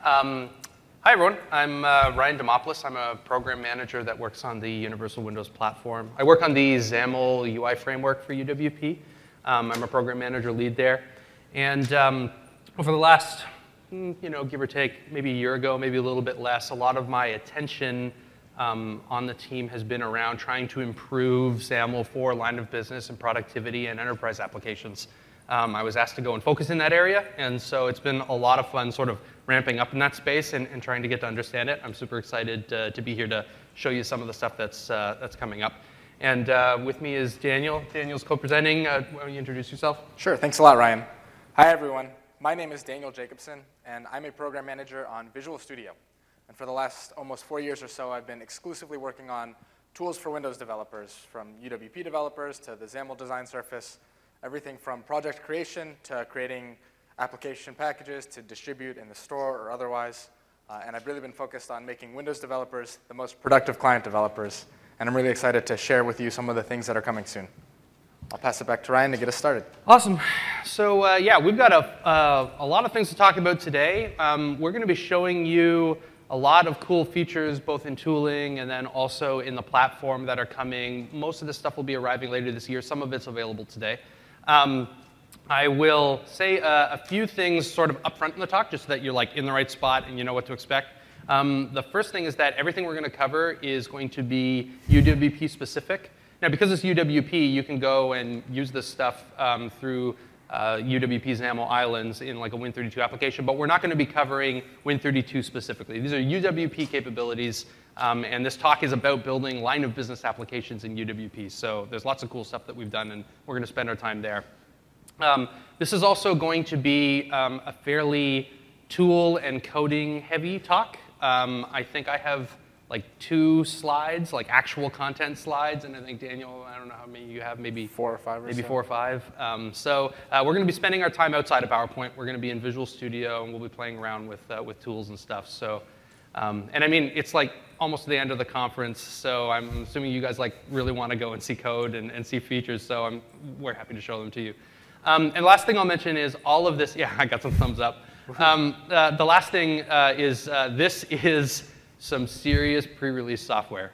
Hi, everyone. I'm Ryan Demopoulos. I'm a program manager that works on the Universal Windows platform. I work on the XAML UI framework for UWP. I'm a program manager lead there. And over the last, give or take, maybe a year ago, maybe a little bit less, a lot of my attention on the team has been around trying to improve XAML for line of business and productivity and enterprise applications. I was asked to go and focus in that area, and so it's been a lot of fun sort of ramping up in that space and trying to get to understand it. I'm super excited to be here to show you some of the stuff that's coming up. And with me is Daniel. Daniel's co-presenting. Why don't you introduce yourself? Sure. Thanks a lot, Ryan. Hi, everyone. My name is Daniel Jacobson, and I'm a program manager on Visual Studio. And for the last almost 4 years or so, I've been exclusively working on tools for Windows developers, from UWP developers to the XAML design surface, everything from project creation to creating application packages to distribute in the store or otherwise. And I've really been focused on making Windows developers the most productive client developers. And I'm really excited to share with you some of the things that are coming soon. I'll pass it back to Ryan to get us started. Awesome. So yeah, we've got a lot of things to talk about today. We're going to be showing you a lot of cool features, both in tooling and then also in the platform that are coming. Most of this stuff will be arriving later this year. Some of it's available today. I will say a few things sort of up front in the talk, just so that you're like in the right spot and you know what to expect. The first thing is that everything we're going to cover is going to be UWP specific. Now, because it's UWP, you can go and use this stuff through UWP XAML islands in like a Win32 application, but we're not going to be covering Win32 specifically. These are UWP capabilities, and this talk is about building line of business applications in UWP. So there's lots of cool stuff that we've done, and we're going to spend our time there. This is also going to be a fairly tool and coding heavy talk. I think I have like 2 slides, like actual content slides, and I think Daniel, I don't know how many you have, maybe 4 or 5 or maybe so. 4 or 5. So we're going to be spending our time outside of PowerPoint. We're going to be in Visual Studio, and we'll be playing around with tools and stuff. So, and I mean, it's like almost the end of the conference, so I'm assuming you guys like really want to go and see code and see features. So we're happy to show them to you. And last thing I'll mention is all of this. Yeah, I got some thumbs up. The last thing is this is some serious pre-release software.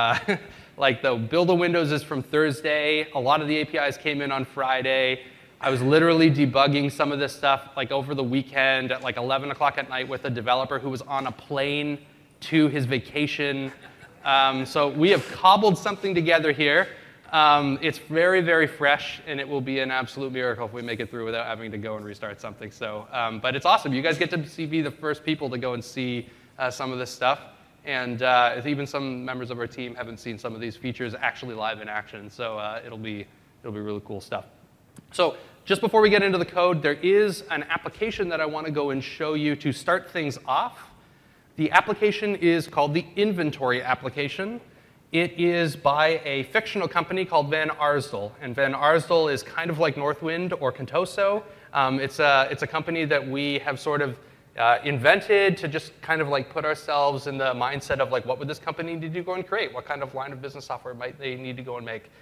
Like the build of Windows is from Thursday. A lot of the APIs came in on Friday. I was literally debugging some of this stuff like over the weekend at like 11 o'clock at night with a developer who was on a plane to his vacation. So we have cobbled something together here. It's very, very fresh, and it will be an absolute miracle if we make it through without having to go and restart something. So, but it's awesome. You guys get to be the first people to go and see some of this stuff. And even some members of our team haven't seen some of these features actually live in action. So it'll be really cool stuff. So just before we get into the code, there is an application that I want to go and show you to start things off. The application is called the Inventory application. It is by a fictional company called Van Arsdale. And Van Arsdale is kind of like Northwind or Contoso. It's a company that we have sort of invented to just kind of like put ourselves in the mindset of like, what would this company need to go and create? What kind of line of business software might they need to go and make?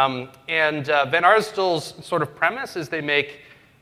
And Van Arsdale's sort of premise is they make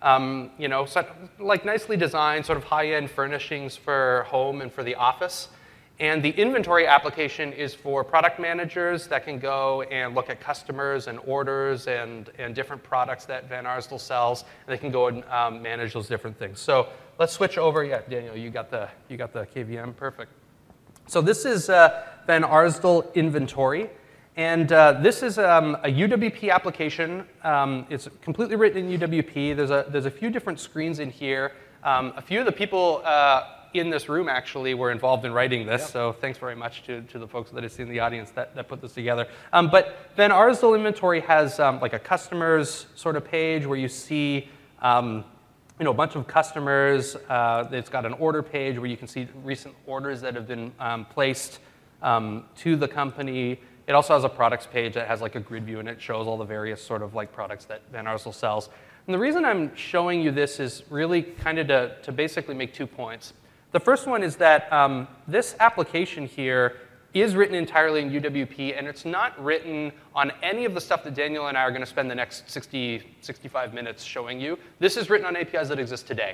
like nicely designed sort of high-end furnishings for home and for the office. And the Inventory application is for product managers that can go and look at customers and orders and different products that Van Arsdale sells, and they can go and manage those different things. So let's switch over. Yeah, Daniel, you got the KVM, perfect. So this is Van Arsdale Inventory, and this is a UWP application. It's completely written in UWP. There's a few different screens in here. A few of the people in this room actually were involved in writing this, so thanks very much to the folks that I see in the audience that put this together. But Van Arsdale Inventory has like a customers sort of page where you see a bunch of customers. It's got an order page where you can see recent orders that have been placed to the company. It also has a products page that has like a grid view, and it shows all the various sort of like products that Van Arsdale sells. And the reason I'm showing you this is really kind of to basically make 2 points. The first one is that this application here is written entirely in UWP, and it's not written on any of the stuff that Daniel and I are going to spend the next 65 minutes showing you. This is written on APIs that exist today.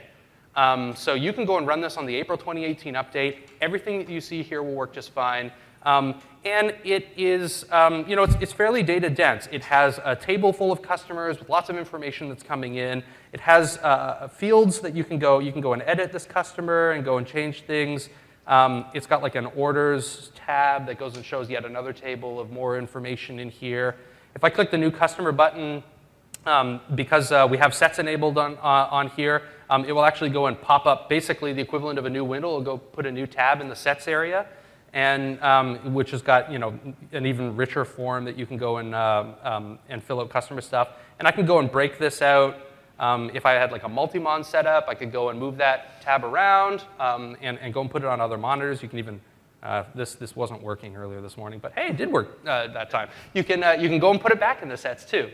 So you can go and run this on the April 2018 update. Everything that you see here will work just fine. And it is, it's fairly data dense. It has a table full of customers with lots of information that's coming in. It has fields that you can go and edit this customer and go and change things. It's got like an orders tab that goes and shows yet another table of more information in here. If I click the new customer button, because we have sets enabled on here, it will actually go and pop up basically the equivalent of a new window. It'll go put a new tab in the sets area, and which has got an even richer form that you can go and fill out customer stuff. And I can go and break this out. If I had like a multi-mon setup, I could go and move that tab around and go and put it on other monitors. You can even this wasn't working earlier this morning, but hey, it did work that time. You can go and put it back in the sets too.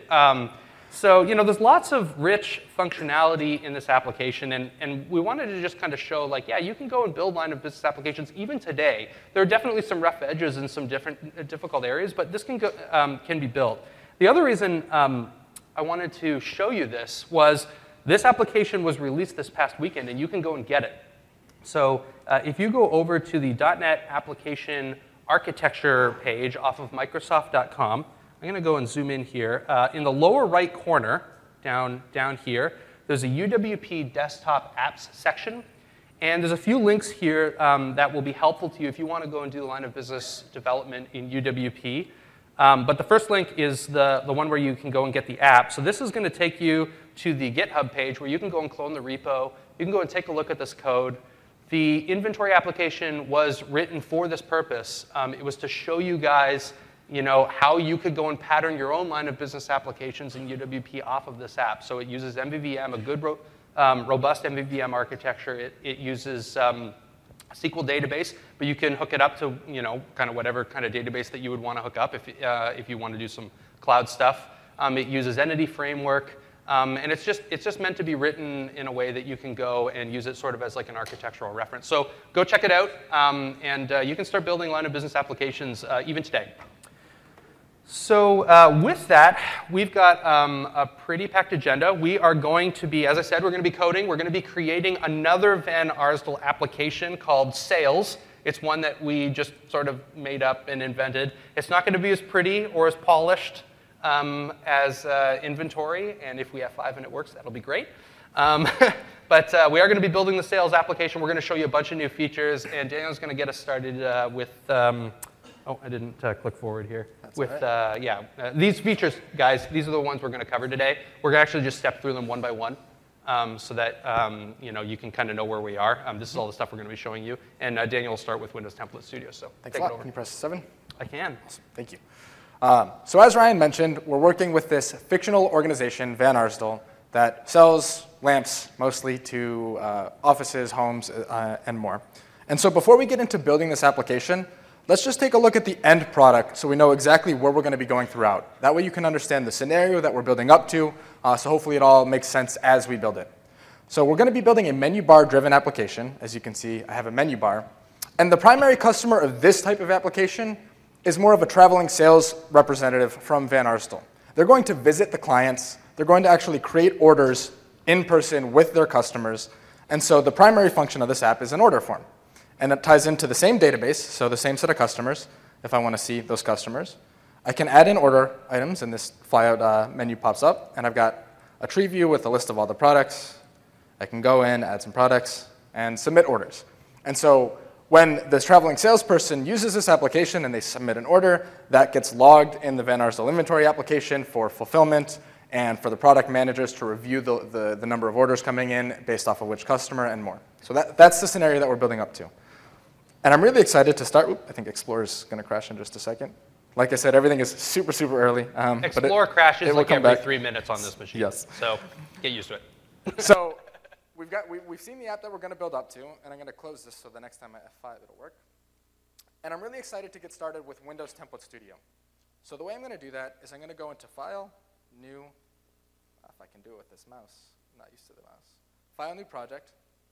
So there's lots of rich functionality in this application, and we wanted to just kind of show, like, yeah, you can go and build line of business applications even today. There are definitely some rough edges in some difficult areas, but this can be built. The other reason I wanted to show you this was this application was released this past weekend, and you can go and get it. So if you go over to the .NET application architecture page off of Microsoft.com, I'm going to go and zoom in here. In the lower right corner, down here, there's a UWP desktop apps section. And there's a few links here that will be helpful to you if you want to go and do the line of business development in UWP. But the first link is the one where you can go and get the app. So this is going to take you to the GitHub page where you can go and clone the repo. You can go and take a look at this code. The inventory application was written for this purpose. It was to show you guys how you could go and pattern your own line of business applications in UWP off of this app. So it uses MVVM, a good robust MVVM architecture. It uses a SQL database, but you can hook it up to kind of whatever kind of database that you would want to hook up if you want to do some cloud stuff. It uses Entity Framework, and it's just meant to be written in a way that you can go and use it sort of as like an architectural reference. So go check it out, and you can start building line of business applications even today. So with that, we've got a pretty packed agenda. We are going to be, as I said, we're going to be coding. We're going to be creating another Van Arsdale application called Sales. It's one that we just sort of made up and invented. It's not going to be as pretty or as polished as Inventory, and if we have 5 and it works, that'll be great. But we are going to be building the Sales application. We're going to show you a bunch of new features, and Daniel's going to get us started with oh, I didn't click forward here. That's with right. these features, guys, these are the ones we're going to cover today. We're going to actually just step through them one by one so that you can kind of know where we are. This is all the stuff we're going to be showing you. And Daniel will start with Windows Template Studio. So Thanks take a it lot. over. Can you press 7? I can. Awesome. Thank you. So as Ryan mentioned, we're working with this fictional organization, Van Arsdale, that sells lamps mostly to offices, homes, and more. And so before we get into building this application, let's just take a look at the end product so we know exactly where we're going to be going throughout. That way you can understand the scenario that we're building up to, so hopefully it all makes sense as we build it. So we're going to be building a menu bar-driven application. As you can see, I have a menu bar. And the primary customer of this type of application is more of a traveling sales representative from Van Arsdale. They're going to visit the clients. They're going to actually create orders in person with their customers. And so the primary function of this app is an order form. And it ties into the same database, so the same set of customers, if I want to see those customers. I can add in order items, and this flyout menu pops up. And I've got a tree view with a list of all the products. I can go in, add some products, and submit orders. And so when this traveling salesperson uses this application and they submit an order, that gets logged in the Van Arsdale inventory application for fulfillment and for the product managers to review the number of orders coming in based off of which customer and more. So that's the scenario that we're building up to. And I'm really excited to start. I think Explorer's going to crash in just a second. Like I said, everything is super, super early. Explorer crashes like every 3 minutes on this machine. Yes. So get used to it. So we've seen the app that we're going to build up to, and I'm going to close this so the next time I F5 it'll work. And I'm really excited to get started with Windows Template Studio. So the way I'm going to do that is I'm going to go into File, New, if I can do it with this mouse. I'm not used to the mouse. File, New Project,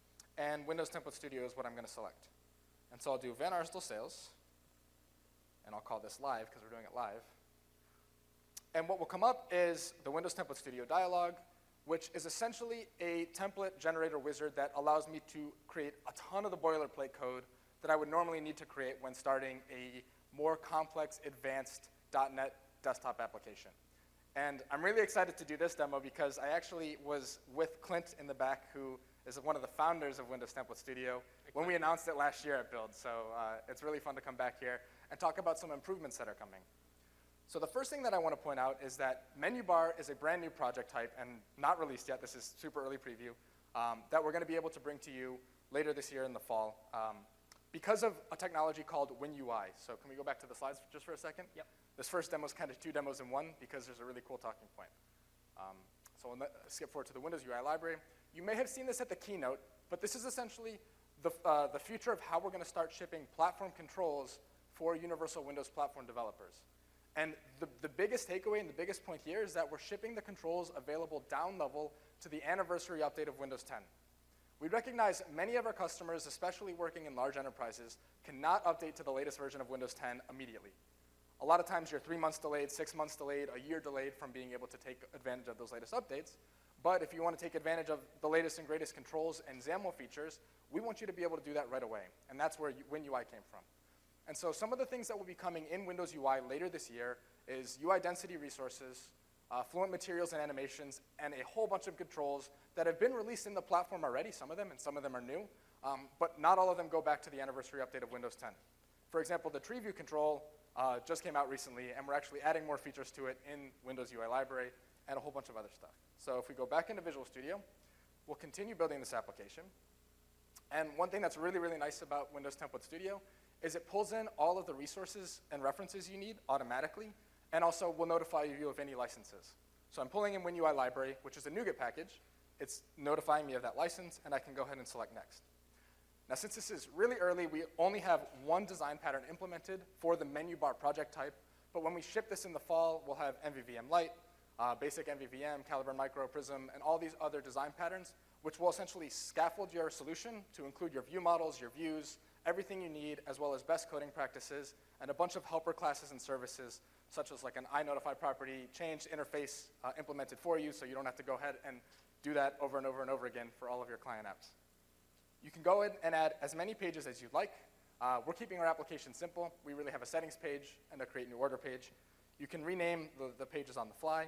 and Windows Template Studio is what I'm going to select. And so I'll do Van Arsdale Sales, and I'll call this live because we're doing it live. And what will come up is the Windows Template Studio dialog which is essentially a template generator wizard that allows me to create a ton of the boilerplate code that I would normally need to create when starting a more complex, advanced .NET desktop application. And I'm really excited to do this demo because I actually was with Clint in the back, who is one of the founders of Windows Template Studio, when we announced it last year at Build. So it's really fun to come back here and talk about some improvements that are coming. So the first thing that I want to point out is that menu bar is a brand new project type and not released yet. This is super early preview that we're going to be able to bring to you later this year in the fall because of a technology called WinUI. So can we go back to the slides just for a second? Yep. This first demo is kind of 2 demos in one because there's a really cool talking point. So I'll skip forward to the Windows UI library. You may have seen this at the keynote, but this is essentially the future of how we're going to start shipping platform controls for Universal Windows Platform developers. And the biggest takeaway and the biggest point here is that we're shipping the controls available down level to the anniversary update of Windows 10. We recognize many of our customers, especially working in large enterprises, cannot update to the latest version of Windows 10 immediately. A lot of times you're 3 months delayed, 6 months delayed, a year delayed from being able to take advantage of those latest updates. But if you want to take advantage of the latest and greatest controls and XAML features, we want you to be able to do that right away. And that's where WinUI came from. And so some of the things that will be coming in Windows UI later this year is UI density resources, fluent materials and animations, and a whole bunch of controls that have been released in the platform already, some of them, and some of them are new. But not all of them go back to the anniversary update of Windows 10. For example, the tree view control just came out recently, and we're actually adding more features to it in Windows UI library and a whole bunch of other stuff. So if we go back into Visual Studio, we'll continue building this application. And one thing that's really, really nice about Windows Template Studio is it pulls in all of the resources and references you need automatically, and also will notify you of any licenses. So I'm pulling in WinUI library, which is a NuGet package. It's notifying me of that license, and I can go ahead and select next. Now, since this is really early, we only have one design pattern implemented for the menu bar project type, but when we ship this in the fall, we'll have MVVM Lite, basic MVVM, Caliburn Micro, Prism, and all these other design patterns, which will essentially scaffold your solution to include your view models, your views, everything you need, as well as best coding practices, and a bunch of helper classes and services, such as like an iNotify property change interface implemented for you, so you don't have to go ahead and do that over and over and over again for all of your client apps. You can go ahead and add as many pages as you'd like. We're keeping our application simple. We really have a settings page and a create new order page. You can rename the pages on the fly.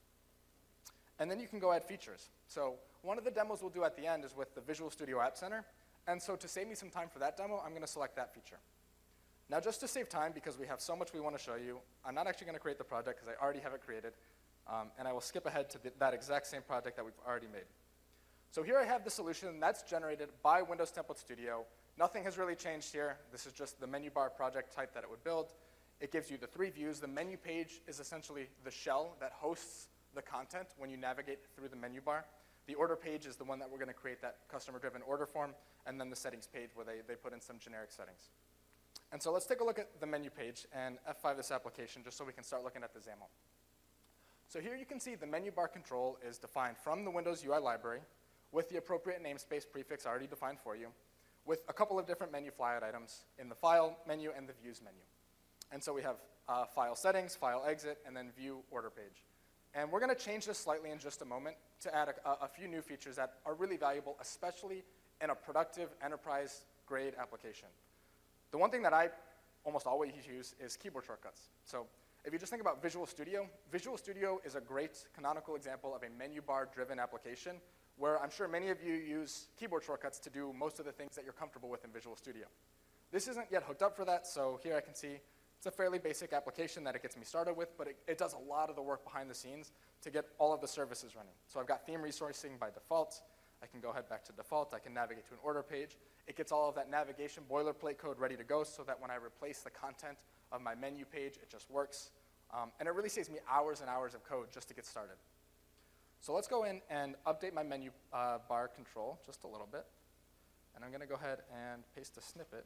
And then you can go add features. So one of the demos we'll do at the end is with the Visual Studio App Center. And so to save me some time for that demo, I'm going to select that feature. Now, just to save time, because we have so much we want to show you, I'm not actually going to create the project because I already have it created. And I will skip ahead to that exact same project that we've already made. So here I have the solution that's generated by Windows Template Studio. Nothing has really changed here. This is just the menu bar project type that it would build. It gives you the 3 views. The menu page is essentially the shell that hosts the content when you navigate through the menu bar. The order page is the one that we're going to create that customer-driven order form, and then the settings page where they put in some generic settings. And so let's take a look at the menu page and F5 this application just so we can start looking at the XAML. So here you can see the menu bar control is defined from the Windows UI library with the appropriate namespace prefix already defined for you, with a couple of different menu flyout items in the File menu and the Views menu. And so we have File Settings, File Exit, and then View Order Page. And we're going to change this slightly in just a moment to add a few new features that are really valuable, especially in a productive enterprise-grade application. The one thing that I almost always use is keyboard shortcuts. So if you just think about Visual Studio is a great canonical example of a menu bar-driven application where I'm sure many of you use keyboard shortcuts to do most of the things that you're comfortable with in Visual Studio. This isn't yet hooked up for that, so here I can see it's a fairly basic application that it gets me started with, but it does a lot of the work behind the scenes to get all of the services running. So I've got theme resourcing by default. I can go ahead back to default. I can navigate to an order page. It gets all of that navigation boilerplate code ready to go so that when I replace the content of my menu page, it just works. And it really saves me hours and hours of code just to get started. So let's go in and update my menu bar control just a little bit. And I'm going to go ahead and paste a snippet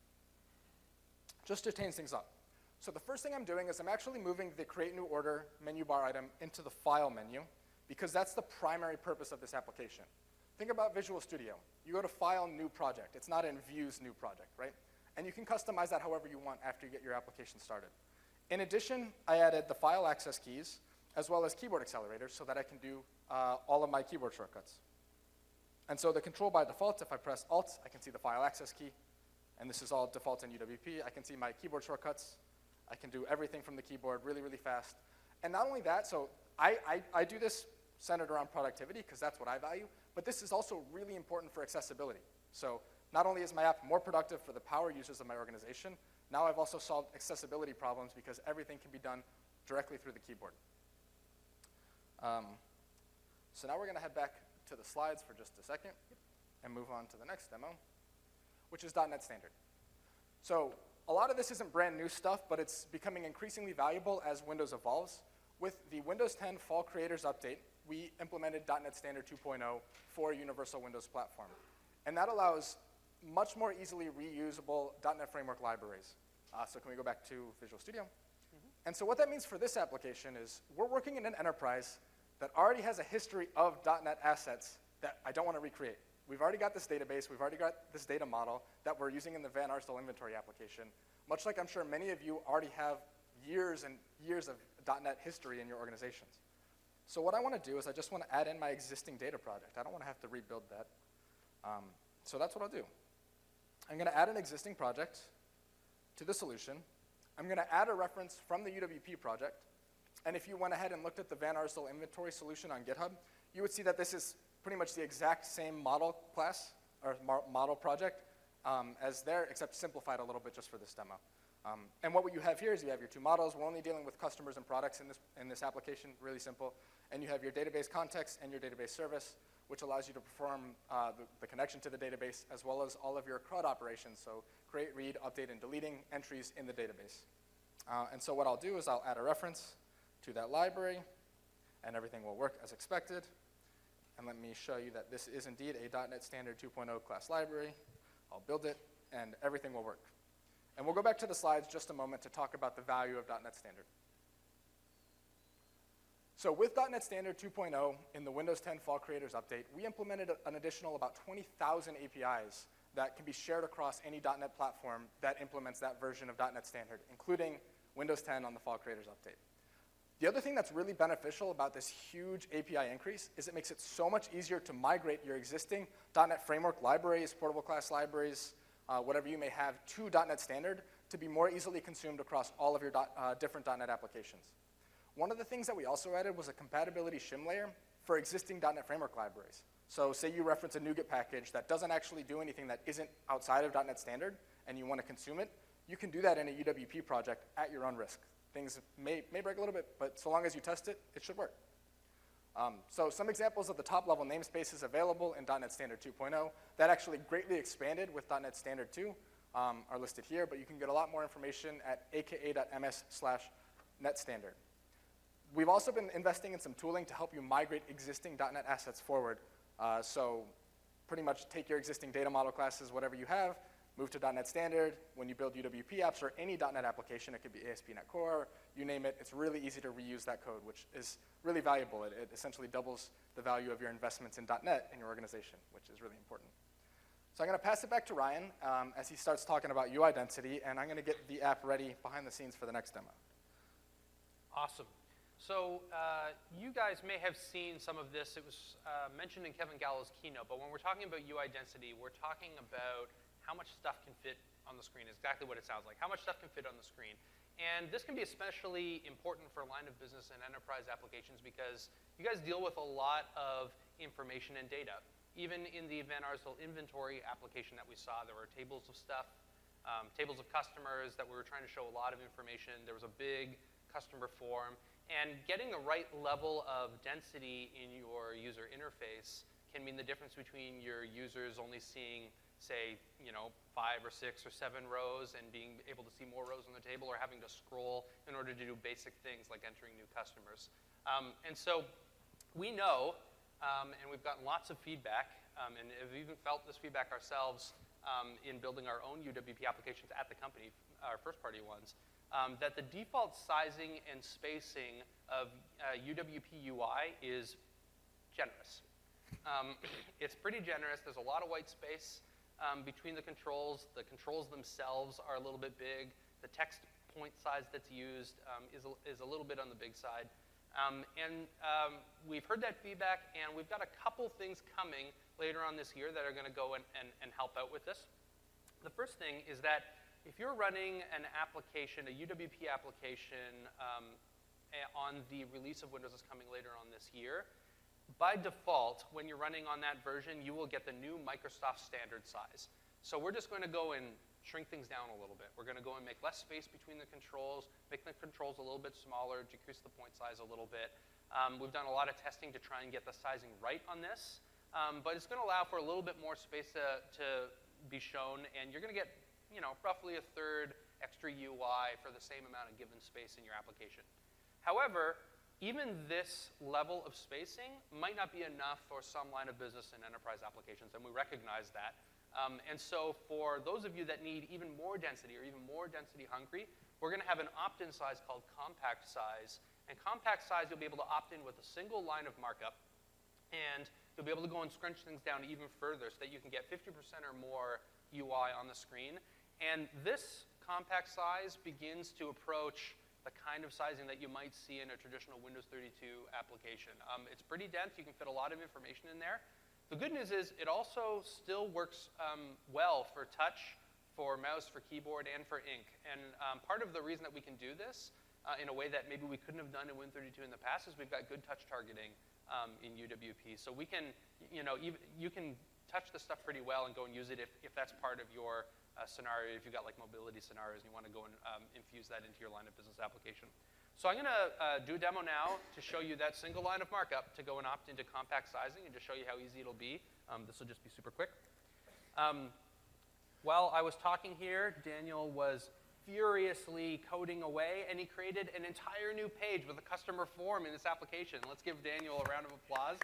just to change things up. So the first thing I'm doing is I'm actually moving the Create New Order menu bar item into the File menu because that's the primary purpose of this application. Think about Visual Studio. You go to File, New Project. It's not in Views, New Project, right? And you can customize that however you want after you get your application started. In addition, I added the file access keys as well as keyboard accelerators so that I can do all of my keyboard shortcuts. And so the control by default, if I press Alt, I can see the file access key. And this is all default in UWP. I can see my keyboard shortcuts. I can do everything from the keyboard really, really fast. And not only that, so I do this centered around productivity because that's what I value, but this is also really important for accessibility. So not only is my app more productive for the power users of my organization, now I've also solved accessibility problems because everything can be done directly through the keyboard. So now we're going to head back to the slides for just a second and move on to the next demo, which is .NET Standard. So a lot of this isn't brand new stuff, but it's becoming increasingly valuable as Windows evolves. With the Windows 10 Fall Creators Update, we implemented .NET Standard 2.0 for Universal Windows Platform. And that allows much more easily reusable .NET Framework libraries. So can we go back to Visual Studio? Mm-hmm. And so what that means for this application is we're working in an enterprise that already has a history of .NET assets that I don't want to recreate. We've already got this database, we've already got this data model that we're using in the Van Arsdale inventory application, much like I'm sure many of you already have years and years of .NET history in your organizations. So what I want to do is I just want to add in my existing data project. I don't want to have to rebuild that. So that's what I'll do. I'm going to add an existing project to the solution. I'm going to add a reference from the UWP project. And if you went ahead and looked at the Van Arsdale inventory solution on GitHub, you would see that this is pretty much the exact same model class or model project as there, except simplified a little bit just for this demo. And what you have here is you have your two models. We're only dealing with customers and products in this application, really simple. And you have your database context and your database service, which allows you to perform the connection to the database, as well as all of your CRUD operations, so create, read, update, and deleting entries in the database. And so what I'll do is I'll add a reference to that library, and everything will work as expected. And let me show you that this is indeed a .NET Standard 2.0 class library. I'll build it, and everything will work. And we'll go back to the slides just a moment to talk about the value of .NET Standard. So with .NET Standard 2.0 in the Windows 10 Fall Creators Update, we implemented an additional about 20,000 APIs that can be shared across any .NET platform that implements that version of .NET Standard, including Windows 10 on the Fall Creators Update. The other thing that's really beneficial about this huge API increase is it makes it so much easier to migrate your existing .NET Framework libraries, portable class libraries, whatever you may have, to .NET Standard to be more easily consumed across all of your different .NET applications. One of the things that we also added was a compatibility shim layer for existing .NET Framework libraries. So say you reference a NuGet package that doesn't actually do anything that isn't outside of .NET Standard and you want to consume it, you can do that in a UWP project at your own risk. Things may break a little bit, but so long as you test it, it should work. So some examples of the top-level namespaces available in .NET Standard 2.0 that actually greatly expanded with .NET Standard 2 are listed here, but you can get a lot more information at aka.ms/netstandard. We've also been investing in some tooling to help you migrate existing .NET assets forward. So pretty much take your existing data model classes, whatever you have, move to .NET Standard. When you build UWP apps or any .NET application, it could be ASP.NET Core, you name it, it's really easy to reuse that code, which is really valuable. It essentially doubles the value of your investments in .NET in your organization, which is really important. So I'm going to pass it back to Ryan as he starts talking about UI density, and I'm going to get the app ready behind the scenes for the next demo. Awesome. So you guys may have seen some of this. It was mentioned in Kevin Gallo's keynote, but when we're talking about UI density, we're talking about how much stuff can fit on the screen, exactly what it sounds like. How much stuff can fit on the screen. And this can be especially important for line of business and enterprise applications because you guys deal with a lot of information and data. Even in the Van Arsdale inventory application that we saw, there were tables of stuff, tables of customers that we were trying to show a lot of information. There was a big customer form. And getting the right level of density in your user interface can mean the difference between your users only seeing, say, 5 or 6 or 7 rows and being able to see more rows on the table, or having to scroll in order to do basic things like entering new customers. And so we know, and we've gotten lots of feedback, and have even felt this feedback ourselves in building our own UWP applications at the company, our first-party ones, that the default sizing and spacing of UWP UI is generous. It's pretty generous. There's a lot of white space between the controls. The controls themselves are a little bit big. The text point size that's used is a little bit on the big side. We've heard that feedback, and we've got a couple things coming later on this year that are going to go and help out with this. The first thing is that if you're running an application, a UWP application, on the release of Windows that's coming later on this year, by default, when you're running on that version, you will get the new Microsoft standard size. So we're just going to go and shrink things down a little bit. We're going to go and make less space between the controls, make the controls a little bit smaller, decrease the point size a little bit. We've done a lot of testing to try and get the sizing right on this. But it's going to allow for a little bit more space to be shown, and you're going to get roughly a third extra UI for the same amount of given space in your application. However, even this level of spacing might not be enough for some line of business and enterprise applications, and we recognize that. And so for those of you that need even more density or even more density hungry, we're going to have an opt-in size called compact size. And compact size, you'll be able to opt in with a single line of markup. And you'll be able to go and scrunch things down even further so that you can get 50% or more UI on the screen. And this compact size begins to approach the kind of sizing that you might see in a traditional Windows 32 application. It's pretty dense. You can fit a lot of information in there. The good news is it also still works well for touch, for mouse, for keyboard, and for ink. And part of the reason that we can do this in a way that maybe we couldn't have done in Win32 in the past is we've got good touch targeting in UWP. So we can, you can touch this stuff pretty well and go and use it if that's part of your scenario, if you've got like mobility scenarios and you want to go and infuse that into your line of business application. So I'm going to do a demo now to show you that single line of markup to go and opt into compact sizing and just show you how easy it'll be. This will just be super quick. While I was talking here, Daniel was furiously coding away, and he created an entire new page with a customer form in this application. Let's give Daniel a round of applause.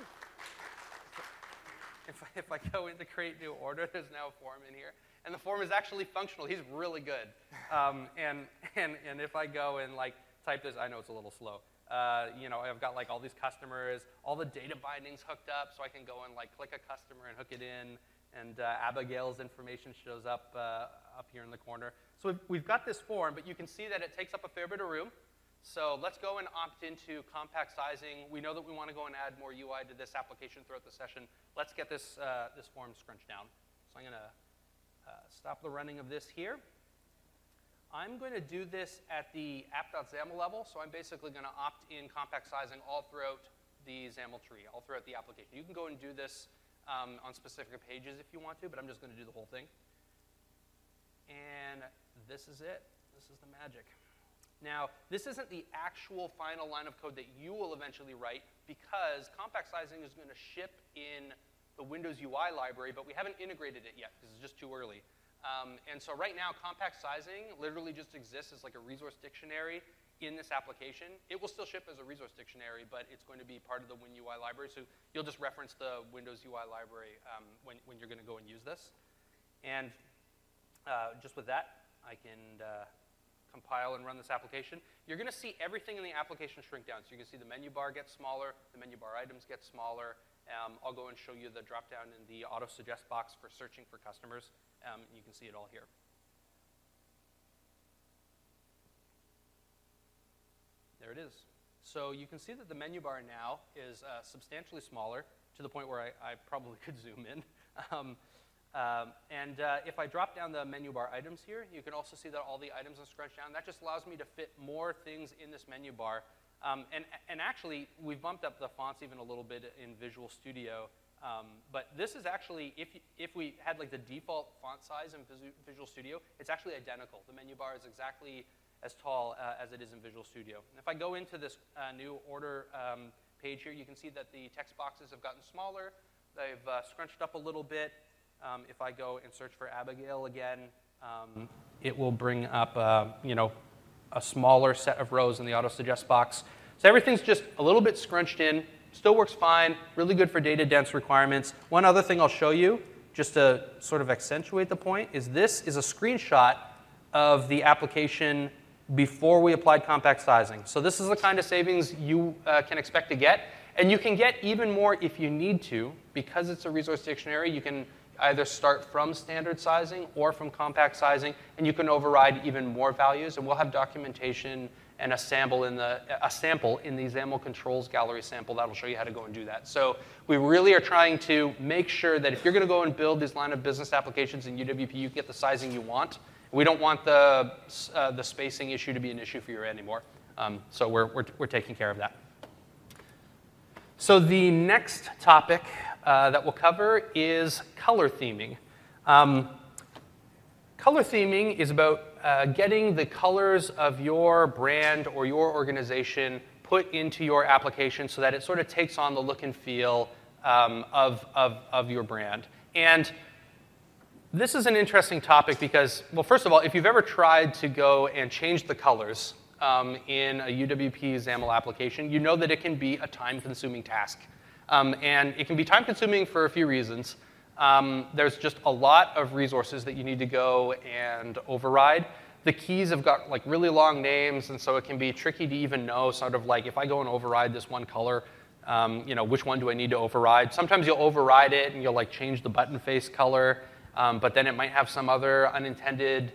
If I go into create new order, there's now a form in here. And the form is actually functional. He's really good. And if I go and type this, I know it's a little slow. I've got all these customers, all the data bindings hooked up, so I can go and click a customer and hook it in. And Abigail's information shows up up here in the corner. So we've got this form, but you can see that it takes up a fair bit of room. So let's go and opt into compact sizing. We know that we want to go and add more UI to this application throughout the session. Let's get this form scrunched down. So I'm going to stop the running of this here. I'm going to do this at the app.xaml level. So I'm basically going to opt in compact sizing all throughout the XAML tree, all throughout the application. You can go and do this on specific pages if you want to, but I'm just going to do the whole thing. And this is it. This is the magic. Now, this isn't the actual final line of code that you will eventually write because compact sizing is going to ship in the Windows UI library, but we haven't integrated it yet because it's just too early. And so right now, compact sizing literally just exists as a resource dictionary in this application. It will still ship as a resource dictionary, but it's going to be part of the WinUI library. So you'll just reference the Windows UI library when you're going to go and use this. And just with that, I can compile and run this application. You're going to see everything in the application shrink down. So you can see the menu bar gets smaller, the menu bar items get smaller. I'll go and show you the drop-down in the auto-suggest box for searching for customers. You can see it all here. There it is. So you can see that the menu bar now is substantially smaller to the point where I probably could zoom in. If I drop down the menu bar items here, you can also see that all the items are scrunched down. That just allows me to fit more things in this menu bar. And actually, we've bumped up the fonts even a little bit in Visual Studio. But this is actually, if we had the default font size in Visual Studio, it's actually identical. The menu bar is exactly as tall as it is in Visual Studio. And if I go into this new order page here, you can see that the text boxes have gotten smaller. They've scrunched up a little bit. If I go and search for Abigail again, it will bring up a smaller set of rows in the auto-suggest box. So everything's just a little bit scrunched in. Still works fine. Really good for data-dense requirements. One other thing I'll show you, just to sort of accentuate the point, is this is a screenshot of the application before we applied compact sizing. So this is the kind of savings you can expect to get. And you can get even more if you need to. Because it's a resource dictionary, you can either start from standard sizing or from compact sizing, and you can override even more values. And we'll have documentation and a sample in the XAML controls gallery sample that'll show you how to go and do that. So we really are trying to make sure that if you're going to go and build these line of business applications in UWP, you get the sizing you want. We don't want the spacing issue to be an issue for you anymore. So we're taking care of that. So the next topic that we'll cover is color theming. Color theming is about getting the colors of your brand or your organization put into your application so that it sort of takes on the look and feel of your brand. And this is an interesting topic because, well, first of all, if you've ever tried to go and change the colors in a UWP XAML application, you know that it can be a time-consuming task. And it can be time-consuming for a few reasons. There's just a lot of resources that you need to go and override. The keys have got like really long names, and so it can be tricky to even know sort of like if I go and override this one color, which one do I need to override? Sometimes you'll override it and you'll like change the button face color, but then it might have some other unintended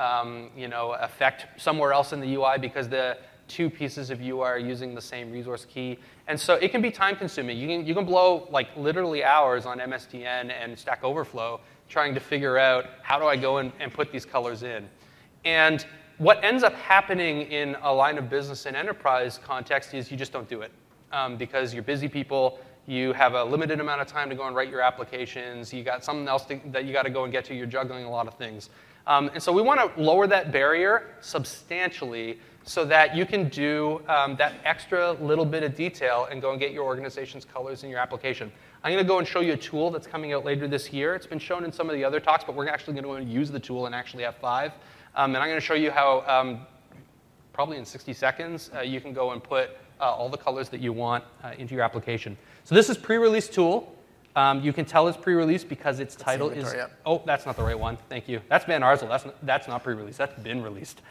effect somewhere else in the UI because the two pieces of UI are using the same resource key. And so it can be time consuming. You can blow like literally hours on MSDN and Stack Overflow trying to figure out how do I go and put these colors in. And what ends up happening in a line of business and enterprise context is you just don't do it because you're busy people. You have a limited amount of time to go and write your applications. You got something else that you got to go and get to. You're juggling a lot of things. And so we want to lower that barrier substantially so that you can do that extra little bit of detail and go and get your organization's colors in your application. I'm going to go and show you a tool that's coming out later this year. It's been shown in some of the other talks, but we're actually going to go and use the tool in actually F5. And I'm going to show you how, probably in 60 seconds, you can go and put all the colors that you want into your application. So this is pre-release tool. You can tell it's pre-release because its title is... Oh, that's not the right one. Thank you. That's Van Arsdale. That's not pre-release. That's been released.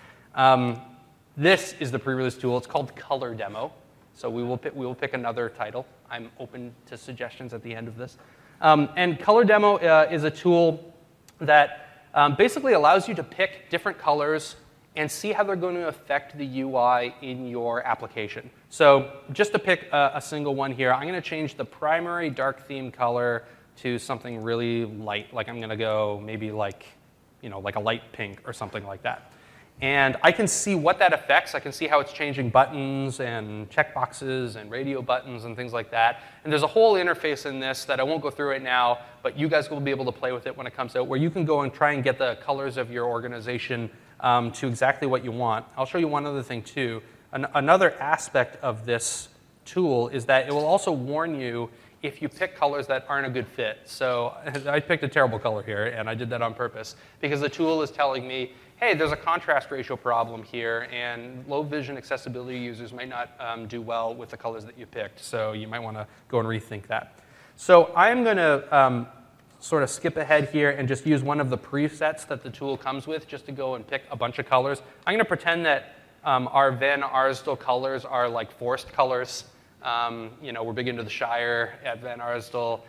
This is the pre-release tool. It's called Color Demo. So we will pick another title. I'm open to suggestions at the end of this. And Color Demo is a tool that basically allows you to pick different colors and see how they're going to affect the UI in your application. So just to pick a single one here, I'm going to change the primary dark theme color to something really light. Like I'm going to go maybe like a light pink or something like that. And I can see what that affects. I can see how it's changing buttons and checkboxes and radio buttons and things like that. And there's a whole interface in this that I won't go through right now, but you guys will be able to play with it when it comes out, where you can go and try and get the colors of your organization to exactly what you want. I'll show you one other thing, too. Another aspect of this tool is that it will also warn you if you pick colors that aren't a good fit. So I picked a terrible color here, and I did that on purpose, because the tool is telling me, hey, there's a contrast ratio problem here, and low vision accessibility users might not do well with the colors that you picked. So you might want to go and rethink that. So I'm going to sort of skip ahead here and just use one of the presets that the tool comes with just to go and pick a bunch of colors. I'm going to pretend that our Van Arsdale colors are like forest colors. We're big into the Shire at Van Arsdale.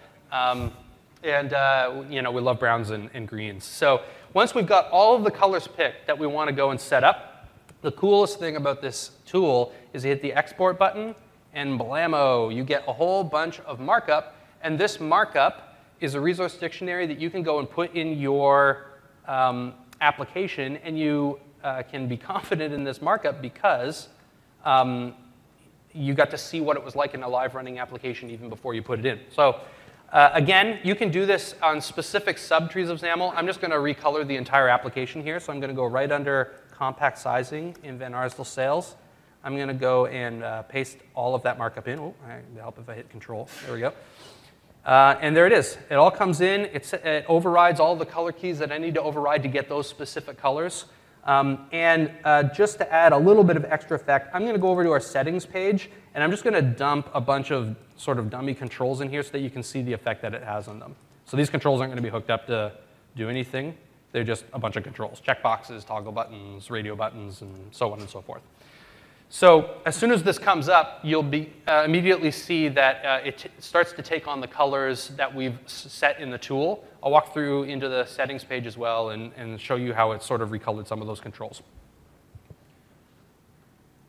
We love browns and greens. So once we've got all of the colors picked that we want to go and set up, the coolest thing about this tool is you hit the export button, and blammo, you get a whole bunch of markup. And this markup is a resource dictionary that you can go and put in your application, and you can be confident in this markup because you got to see what it was like in a live running application even before you put it in. So again, you can do this on specific subtrees of XAML. I'm just going to recolor the entire application here. So I'm going to go right under compact sizing in Van Arsdale sales. I'm going to go and paste all of that markup in. Oh, it'll help if I hit Control. There we go. And there it is. It all comes in. It overrides all the color keys that I need to override to get those specific colors. Just to add a little bit of extra effect, I'm going to go over to our settings page, and I'm just going to dump a bunch of sort of dummy controls in here so that you can see the effect that it has on them. So these controls aren't going to be hooked up to do anything. They're just a bunch of controls, checkboxes, toggle buttons, radio buttons, and so on and so forth. So as soon as this comes up, you'll immediately see that it starts to take on the colors that we've set in the tool. I'll walk through into the settings page as well and show you how it's sort of recolored some of those controls.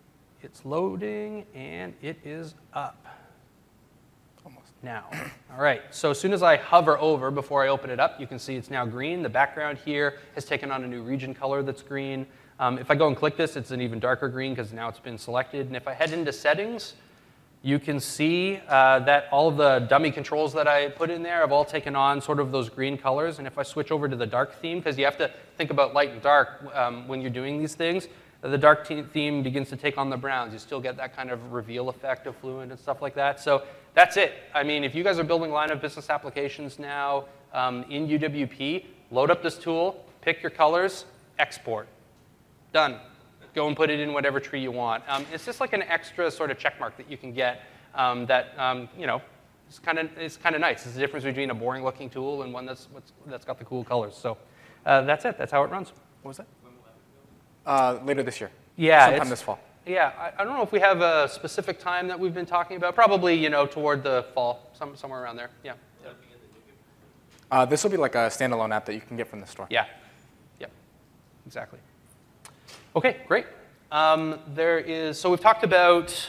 It's loading, and it is up. Almost. Now. All right, so as soon as I hover over before I open it up, you can see it's now green. The background here has taken on a new region color that's green. If I go and click this, it's an even darker green because now it's been selected. And if I head into settings, you can see that all of the dummy controls that I put in there have all taken on sort of those green colors. And if I switch over to the dark theme, because you have to think about light and dark when you're doing these things, the dark theme begins to take on the browns. You still get that kind of reveal effect of Fluent and stuff like that. So that's it. I mean, if you guys are building line of business applications now in UWP, load up this tool, pick your colors, export. Done. Go and put it in whatever tree you want. It's just like an extra sort of check mark that you can get that you know, is kind of nice. It's the difference between a boring-looking tool and one that's got the cool colors. So that's it. That's how it runs. What was that? Later this year. Yeah, sometime this fall. Yeah, I don't know if we have a specific time that we've been talking about. Probably, you know, toward the fall, somewhere around there. Yeah. This will be like a standalone app that you can get from the store. Yeah. Yep. Exactly. Okay, great. So we've talked about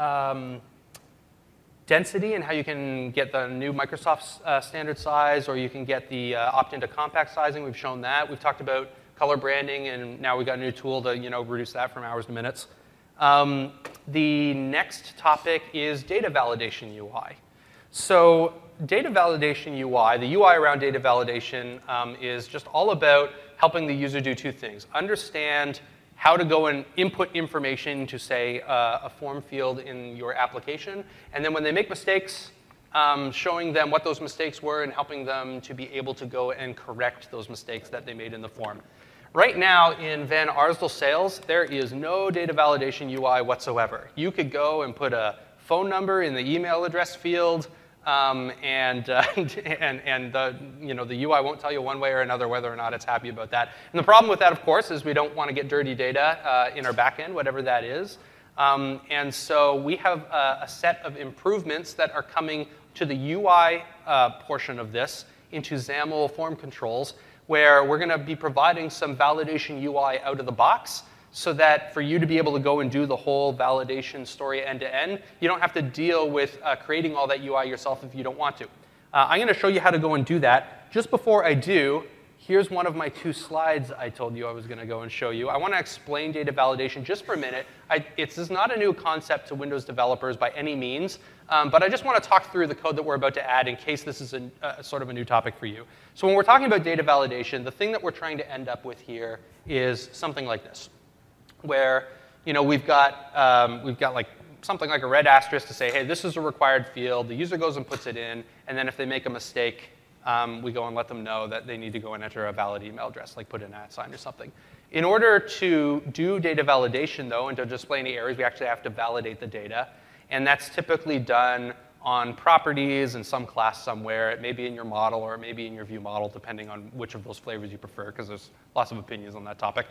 density and how you can get the new Microsoft standard size, or you can get the opt into compact sizing. We've shown that. We've talked about color branding, and now we've got a new tool to reduce that from hours to minutes. The next topic is data validation UI. So data validation UI, the UI around data validation is just all about helping the user do two things. Understand how to go and input information to, say, a form field in your application. And then when they make mistakes, showing them what those mistakes were and helping them to be able to go and correct those mistakes that they made in the form. Right now in Van Arsdale Sales, there is no data validation UI whatsoever. You could go and put a phone number in the email address field, and the UI won't tell you one way or another whether or not it's happy about that. And the problem with that, of course, is we don't want to get dirty data in our backend, whatever that is. And so we have a set of improvements that are coming to the UI portion of this into XAML form controls, where we're going to be providing some validation UI out of the box so that for you to be able to go and do the whole validation story end to end, you don't have to deal with creating all that UI yourself if you don't want to. I'm going to show you how to go and do that. Just before I do, here's one of my 2 slides I told you I was going to go and show you. I want to explain data validation just for a minute. This is not a new concept to Windows developers by any means, but I just want to talk through the code that we're about to add in case this is sort of a new topic for you. So when we're talking about data validation, the thing that we're trying to end up with here is something like this, where we've got like something like a red asterisk to say, hey, this is a required field. The user goes and puts it in, and then if they make a mistake, we go and let them know that they need to go and enter a valid email address, like put an @ or something. In order to do data validation, though, and to display any errors, we actually have to validate the data. And that's typically done on properties in some class somewhere. It may be in your model, or it may be in your view model, depending on which of those flavors you prefer, because there's lots of opinions on that topic.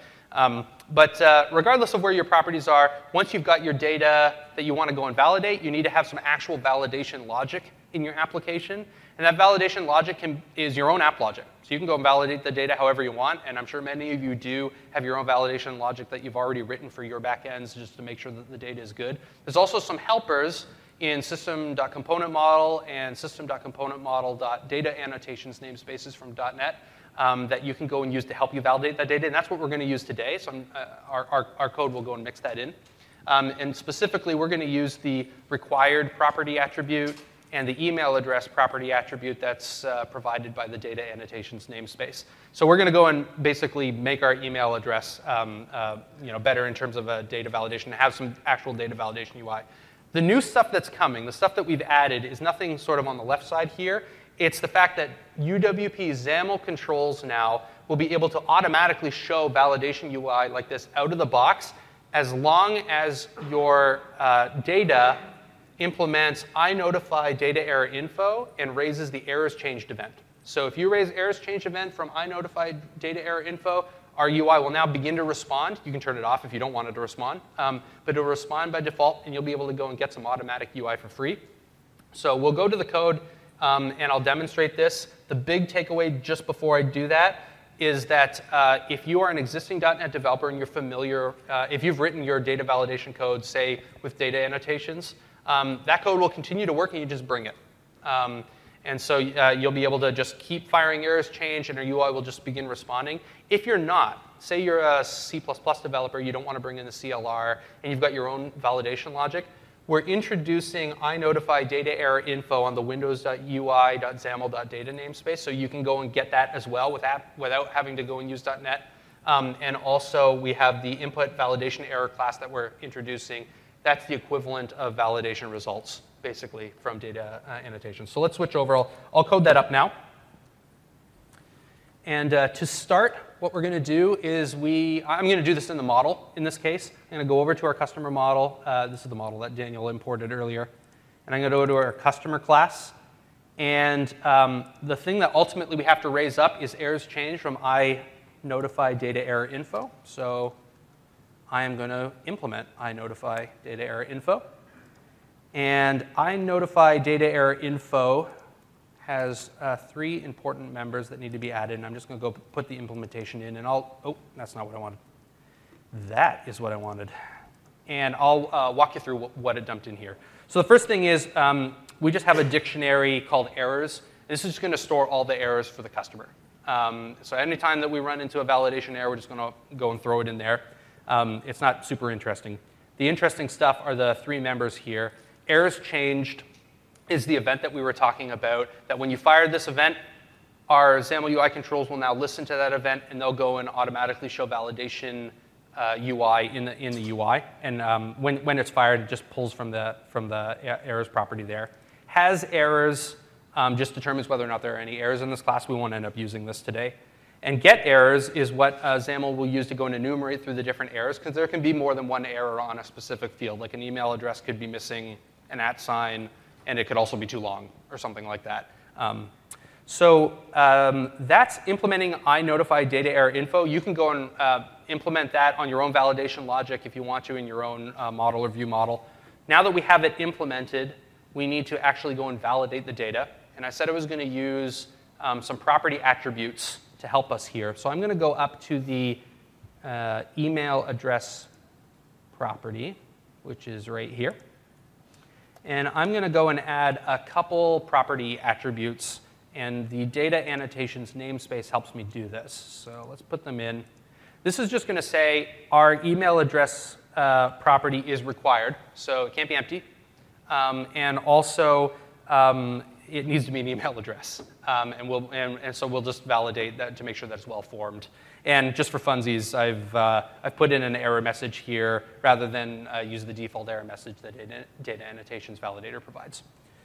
But regardless of where your properties are, once you've got your data that you want to go and validate, you need to have some actual validation logic in your application. And that validation logic is your own app logic. So you can go and validate the data however you want, and I'm sure many of you do have your own validation logic that you've already written for your backends just to make sure that the data is good. There's also some helpers in system.componentModel and system.componentModel.data annotations namespaces from .NET that you can go and use to help you validate that data, and that's what we're going to use today. So our code will go and mix that in. And specifically, we're going to use the required property attribute and the email address property attribute that's provided by the data annotations namespace. So we're going to go and basically make our email address better in terms of a data validation, and have some actual data validation UI. The new stuff that's coming, the stuff that we've added, is nothing sort of on the left side here. It's the fact that UWP XAML controls now will be able to automatically show validation UI like this out of the box, as long as your data implements iNotify data error info and raises the errors changed event. So if you raise errors changed event from iNotify data error info, our UI will now begin to respond. You can turn it off if you don't want it to respond, but it'll respond by default, and you'll be able to go and get some automatic UI for free. So we'll go to the code, and I'll demonstrate this. The big takeaway just before I do that is that if you are an existing .NET developer and you're familiar, if you've written your data validation code, say, with data annotations, that code will continue to work and you just bring it. And so you'll be able to just keep firing errors, change, and your UI will just begin responding. If you're not, say you're a C++ developer, you don't want to bring in the CLR, and you've got your own validation logic, we're introducing iNotify data error info on the windows.ui.xaml.data namespace, so you can go and get that as well without having to go and use .NET. And also, we have the input validation error class that we're introducing. That's the equivalent of validation results, basically, from data annotation. So let's switch over. I'll code that up now. And to start, what we're going to do is I'm going to do this in the model, in this case. I'm going to go over to our customer model. This is the model that Daniel imported earlier. And I'm going to go to our customer class. And the thing that ultimately we have to raise up is errors change from iNotify data error info. So I am going to implement iNotify data error info. And iNotify data error info has 3 important members that need to be added. And I'm just going to go put the implementation in. And oh, that's not what I wanted. That is what I wanted. And I'll walk you through what it dumped in here. So the first thing is we just have a dictionary called errors. This is just going to store all the errors for the customer. So anytime that we run into a validation error, we're just going to go and throw it in there. It's not super interesting. The interesting stuff are the 3 members here. Errors changed is the event that we were talking about, that when you fired this event, our XAML UI controls will now listen to that event, and they'll go and automatically show validation UI in the UI. And when it's fired, it just pulls from the errors property there. Has errors just determines whether or not there are any errors in this class. We won't end up using this today. And get errors is what XAML will use to go and enumerate through the different errors, because there can be more than one error on a specific field. Like an email address could be missing an @ sign, and it could also be too long or something like that. That's implementing iNotify data error info. You can go and implement that on your own validation logic if you want to in your own model or view model. Now that we have it implemented, we need to actually go and validate the data. And I said I was going to use some property attributes to help us here. So I'm going to go up to the email address property, which is right here. And I'm going to go and add a couple property attributes. And the data annotations namespace helps me do this. So let's put them in. This is just going to say our email address property is required. So it can't be empty. And also, it needs to be an email address. And so we'll just validate that to make sure that it's well formed. And just for funsies, I've put in an error message here rather than use the default error message that data annotations validator provides.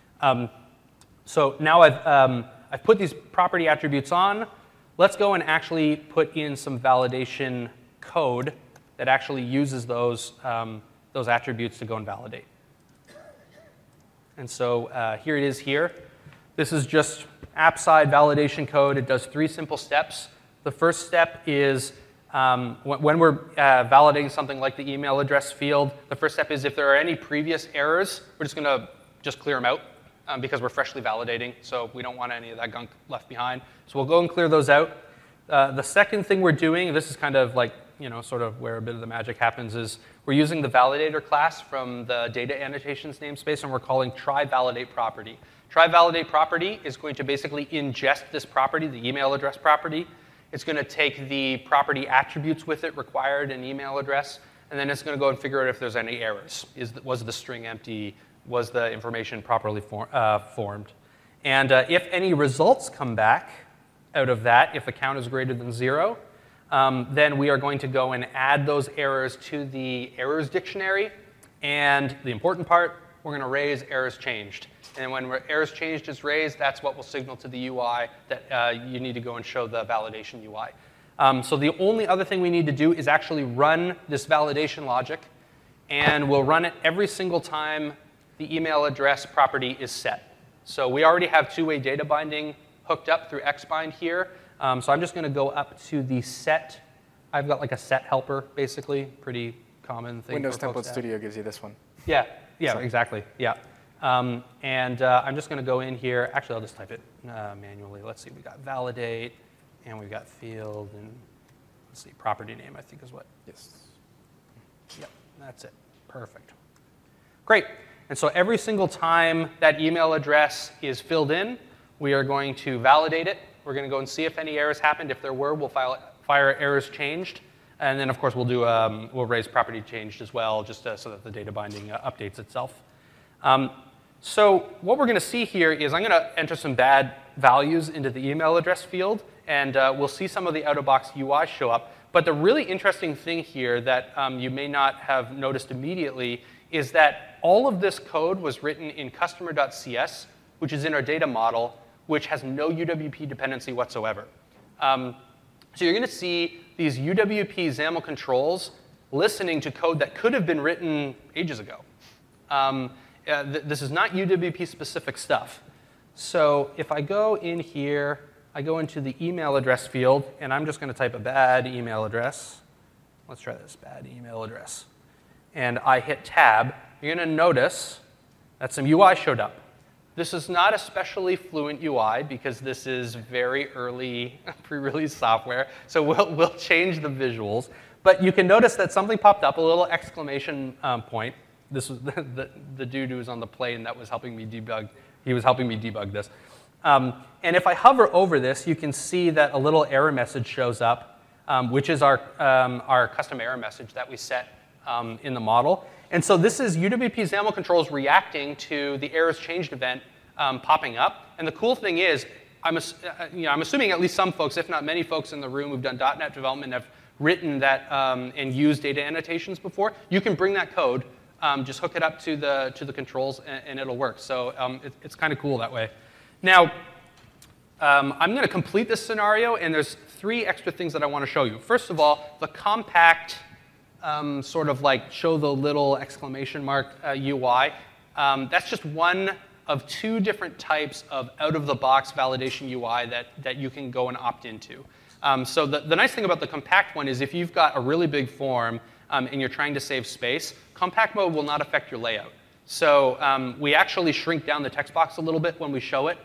So now I've put these property attributes on. Let's go and actually put in some validation code that actually uses those attributes to go and validate. And so here it is here. This is just app-side validation code. It does 3 simple steps. The first step is when we're validating something like the email address field, the first step is if there are any previous errors, we're just going to just clear them out because we're freshly validating. So we don't want any of that gunk left behind. So we'll go and clear those out. The second thing we're doing, this is kind of like, sort of where a bit of the magic happens, is we're using the validator class from the data annotations namespace, and we're calling try-validate property. Try-validate property is going to basically ingest this property, the email address property. It's going to take the property attributes with it required in email address, and then it's going to go and figure out if there's any errors. Was the string empty? Was the information properly formed? And if any results come back out of that, if the count is greater than 0, then we are going to go and add those errors to the errors dictionary. And the important part, we're going to raise errors changed. And when errors changed is raised, that's what will signal to the UI that you need to go and show the validation UI. So the only other thing we need to do is actually run this validation logic. And we'll run it every single time the email address property is set. So we already have two-way data binding hooked up through Xbind here. So I'm just going to go up to the set. I've got like a set helper, basically. Pretty common thing. Windows Template Studio gives you this one. Yeah, exactly. Yeah. I'm just going to go in here. Actually, I'll just type it manually. Let's see. We got validate. And we've got field and, let's see, property name, I think is what. Yes. Yep, that's it. Perfect. Great. And so every single time that email address is filled in, we are going to validate it. We're going to go and see if any errors happened. If there were, we'll fire errors changed. And then, of course, we'll raise property changed as well, just so that the data binding updates itself. So what we're going to see here is I'm going to enter some bad values into the email address field, and we'll see some of the out-of-box UI show up. But the really interesting thing here that you may not have noticed immediately is that all of this code was written in customer.cs, which is in our data model, which has no UWP dependency whatsoever. So you're going to see these UWP XAML controls listening to code that could have been written ages ago. This is not UWP-specific stuff. So if I go in here, I go into the email address field, and I'm just going to type a bad email address. Let's try this, bad email address. And I hit tab. You're going to notice that some UI showed up. This is not especially fluent UI because this is very early pre-release software, so we'll change the visuals. But you can notice that something popped up, a little exclamation point. This was the dude who was on the plane that was helping me debug. He was helping me debug this. And if I hover over this, you can see that a little error message shows up, which is our custom error message that we set in the model. And so this is UWP XAML controls reacting to the errors changed event popping up. And the cool thing is, I'm assuming at least some folks, if not many folks in the room who've done .NET development have written that and used data annotations before. You can bring that code, just hook it up to the controls, and it'll work. So it's kind of cool that way. Now, I'm going to complete this scenario, and there's 3 extra things that I want to show you. First of all, the compact sort of like show the little exclamation mark UI. That's just one of 2 different types of out-of-the-box validation UI that you can go and opt into. So the nice thing about the compact one is if you've got a really big form and you're trying to save space, compact mode will not affect your layout. So we actually shrink down the text box a little bit when we show it.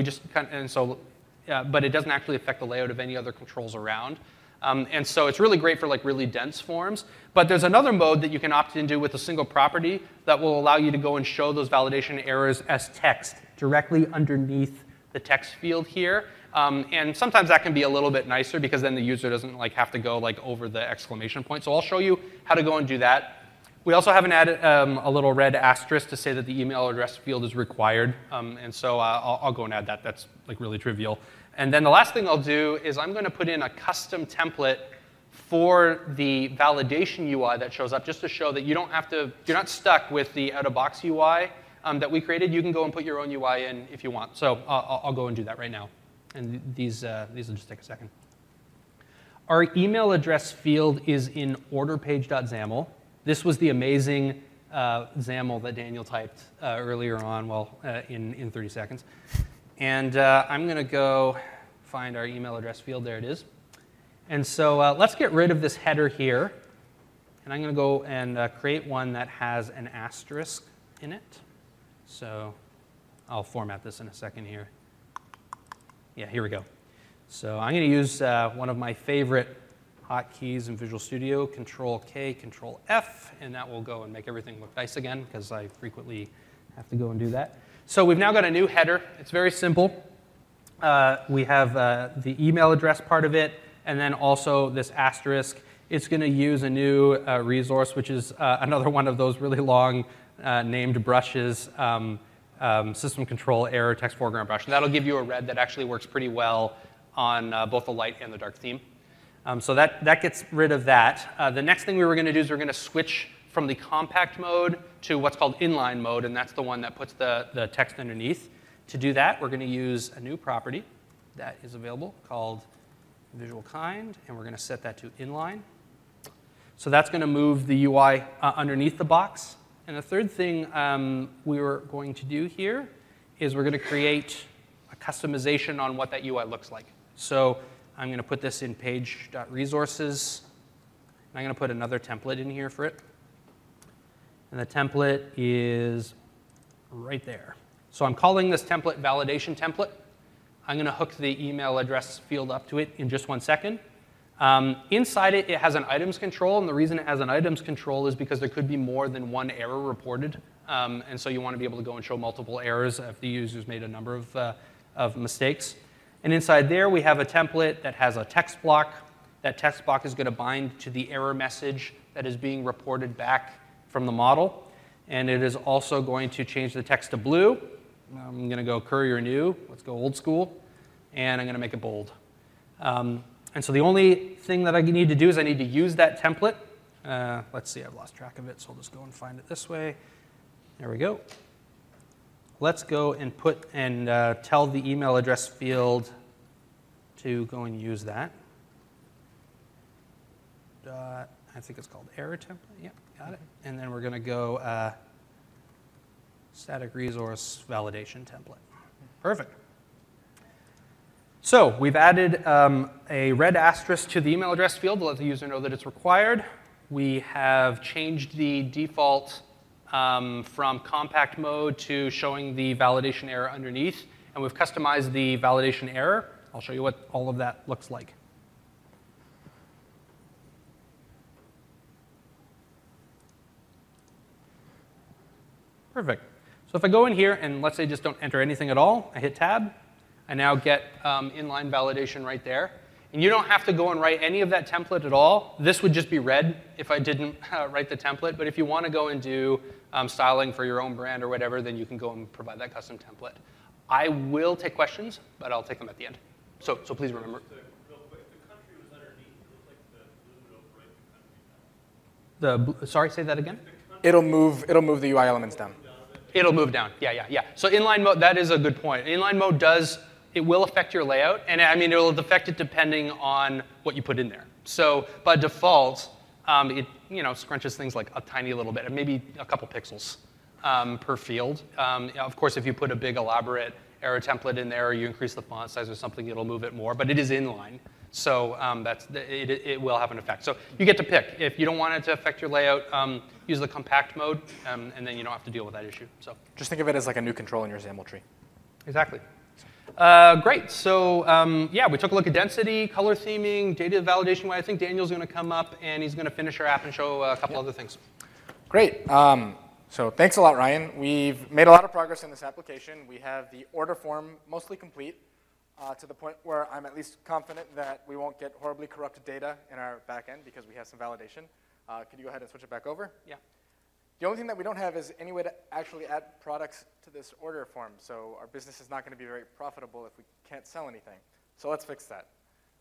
But it doesn't actually affect the layout of any other controls around. And so it's really great for like really dense forms. But there's another mode that you can opt into with a single property that will allow you to go and show those validation errors as text directly underneath the text field here. And sometimes that can be a little bit nicer because then the user doesn't like have to go like over the exclamation point. So I'll show you how to go and do that. We also haven't added a little red asterisk to say that the email address field is required. And so I'll go and add that. That's like really trivial. And then the last thing I'll do is I'm going to put in a custom template for the validation UI that shows up, just to show that you're not stuck with the out-of-box UI that we created. You can go and put your own UI in if you want. So I'll go and do that right now. And these will just take a second. Our email address field is in orderpage.xaml. This was the amazing XAML that Daniel typed earlier on, in 30 seconds. And I'm going to go find our email address field. There it is. And so let's get rid of this header here. And I'm going to go and create one that has an asterisk in it. So I'll format this in a second here. Yeah, here we go. So I'm going to use one of my favorite hotkeys in Visual Studio, Control-K, Control-F, and that will go and make everything look nice again, because I frequently have to go and do that. So we've now got a new header. It's very simple. We have the email address part of it, and then also this asterisk. It's going to use a new resource, which is another one of those really long named brushes, system control error text foreground brush. And that'll give you a red that actually works pretty well on both the light and the dark theme. So that gets rid of that. The next thing we were going to do is we're going to switch from the compact mode to what's called inline mode, and that's the one that puts the text underneath. To do that, we're going to use a new property that is available called visual kind, and we're going to set that to inline. So that's going to move the UI underneath the box. And the third thing we were going to do here is we're going to create a customization on what that UI looks like. So I'm going to put this in page.resources. I'm going to put another template in here for it. And the template is right there. So I'm calling this template validation template. I'm going to hook the email address field up to it in just 1 second. Inside it, it has an items control, and the reason it has an items control is because there could be more than one error reported, and so you want to be able to go and show multiple errors if the user's made a number of mistakes. And inside there, we have a template that has a text block. That text block is going to bind to the error message that is being reported back from the model, and it is also going to change the text to blue. I'm going to go Courier New. Let's go old school, and I'm going to make it bold. And so the only thing that I need to do is I need to use that template. Let's see, I've lost track of it, so I'll just go and find it this way. There we go. Let's go and tell the email address field to go and use that. I think it's called error template. Yep, got it. And then we're going to go static resource validation template. Perfect. So we've added a red asterisk to the email address field to let the user know that it's required. We have changed the default from compact mode to showing the validation error underneath, and we've customized the validation error. I'll show you what all of that looks like. Perfect. So if I go in here and let's say just don't enter anything at all, I hit tab, I now get inline validation right there. And you don't have to go and write any of that template at all. This would just be red if I didn't write the template. But if you want to go and do styling for your own brand or whatever, then you can go and provide that custom template. I will take questions, but I'll take them at the end. So please remember. Real quick, the country was underneath. It looked like the blue would overwrite the country now. Sorry, say that again? It'll move the UI elements down. It'll move down. Yeah. So inline mode, that is a good point. Inline mode it will affect your layout, and I mean, it will affect it depending on what you put in there. So by default, it scrunches things like a tiny little bit, maybe a couple pixels per field. Of course, if you put a big elaborate error template in there, or you increase the font size or something, it'll move it more. But it is inline, so it will have an effect. So you get to pick. If you don't want it to affect your layout, use the compact mode, and then you don't have to deal with that issue. So just think of it as like a new control in your XAML tree. Exactly. Great. So yeah, we took a look at density, color theming, data validation. I think Daniel's going to come up and he's going to finish our app and show a couple other things. Great. So thanks a lot, Ryan. We've made a lot of progress in this application. We have the order form mostly complete to the point where I'm at least confident that we won't get horribly corrupted data in our backend because we have some validation. Could you go ahead and switch it back over? Yeah. The only thing that we don't have is any way to actually add products to this order form, so our business is not going to be very profitable if we can't sell anything. So let's fix that.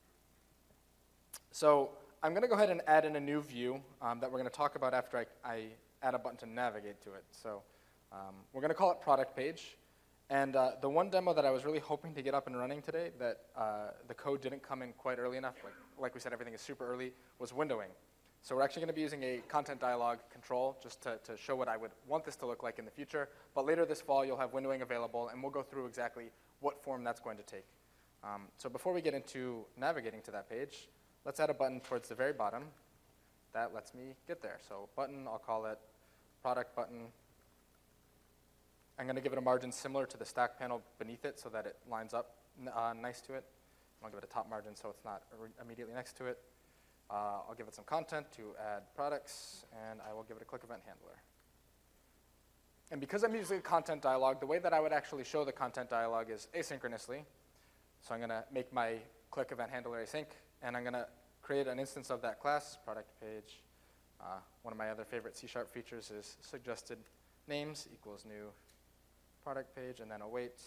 So I'm going to go ahead and add in a new view that we're going to talk about after I add a button to navigate to it. So we're going to call it product page. And the one demo that I was really hoping to get up and running today that the code didn't come in quite early enough, like we said, everything is super early, was windowing. So we're actually going to be using a content dialog control just to show what I would want this to look like in the future. But later this fall, you'll have windowing available, and we'll go through exactly what form that's going to take. So before we get into navigating to that page, let's add a button towards the very bottom. That lets me get there. So button, I'll call it product button. I'm going to give it a margin similar to the stack panel beneath it so that it lines up nice to it. I'll give it a top margin so it's not immediately next to it. I'll give it some content to add products, and I will give it a click event handler. And because I'm using a content dialog, the way that I would actually show the content dialog is asynchronously. So I'm going to make my click event handler async, and I'm going to create an instance of that class, product page. One of my other favorite C# features is suggested names equals new product page, and then await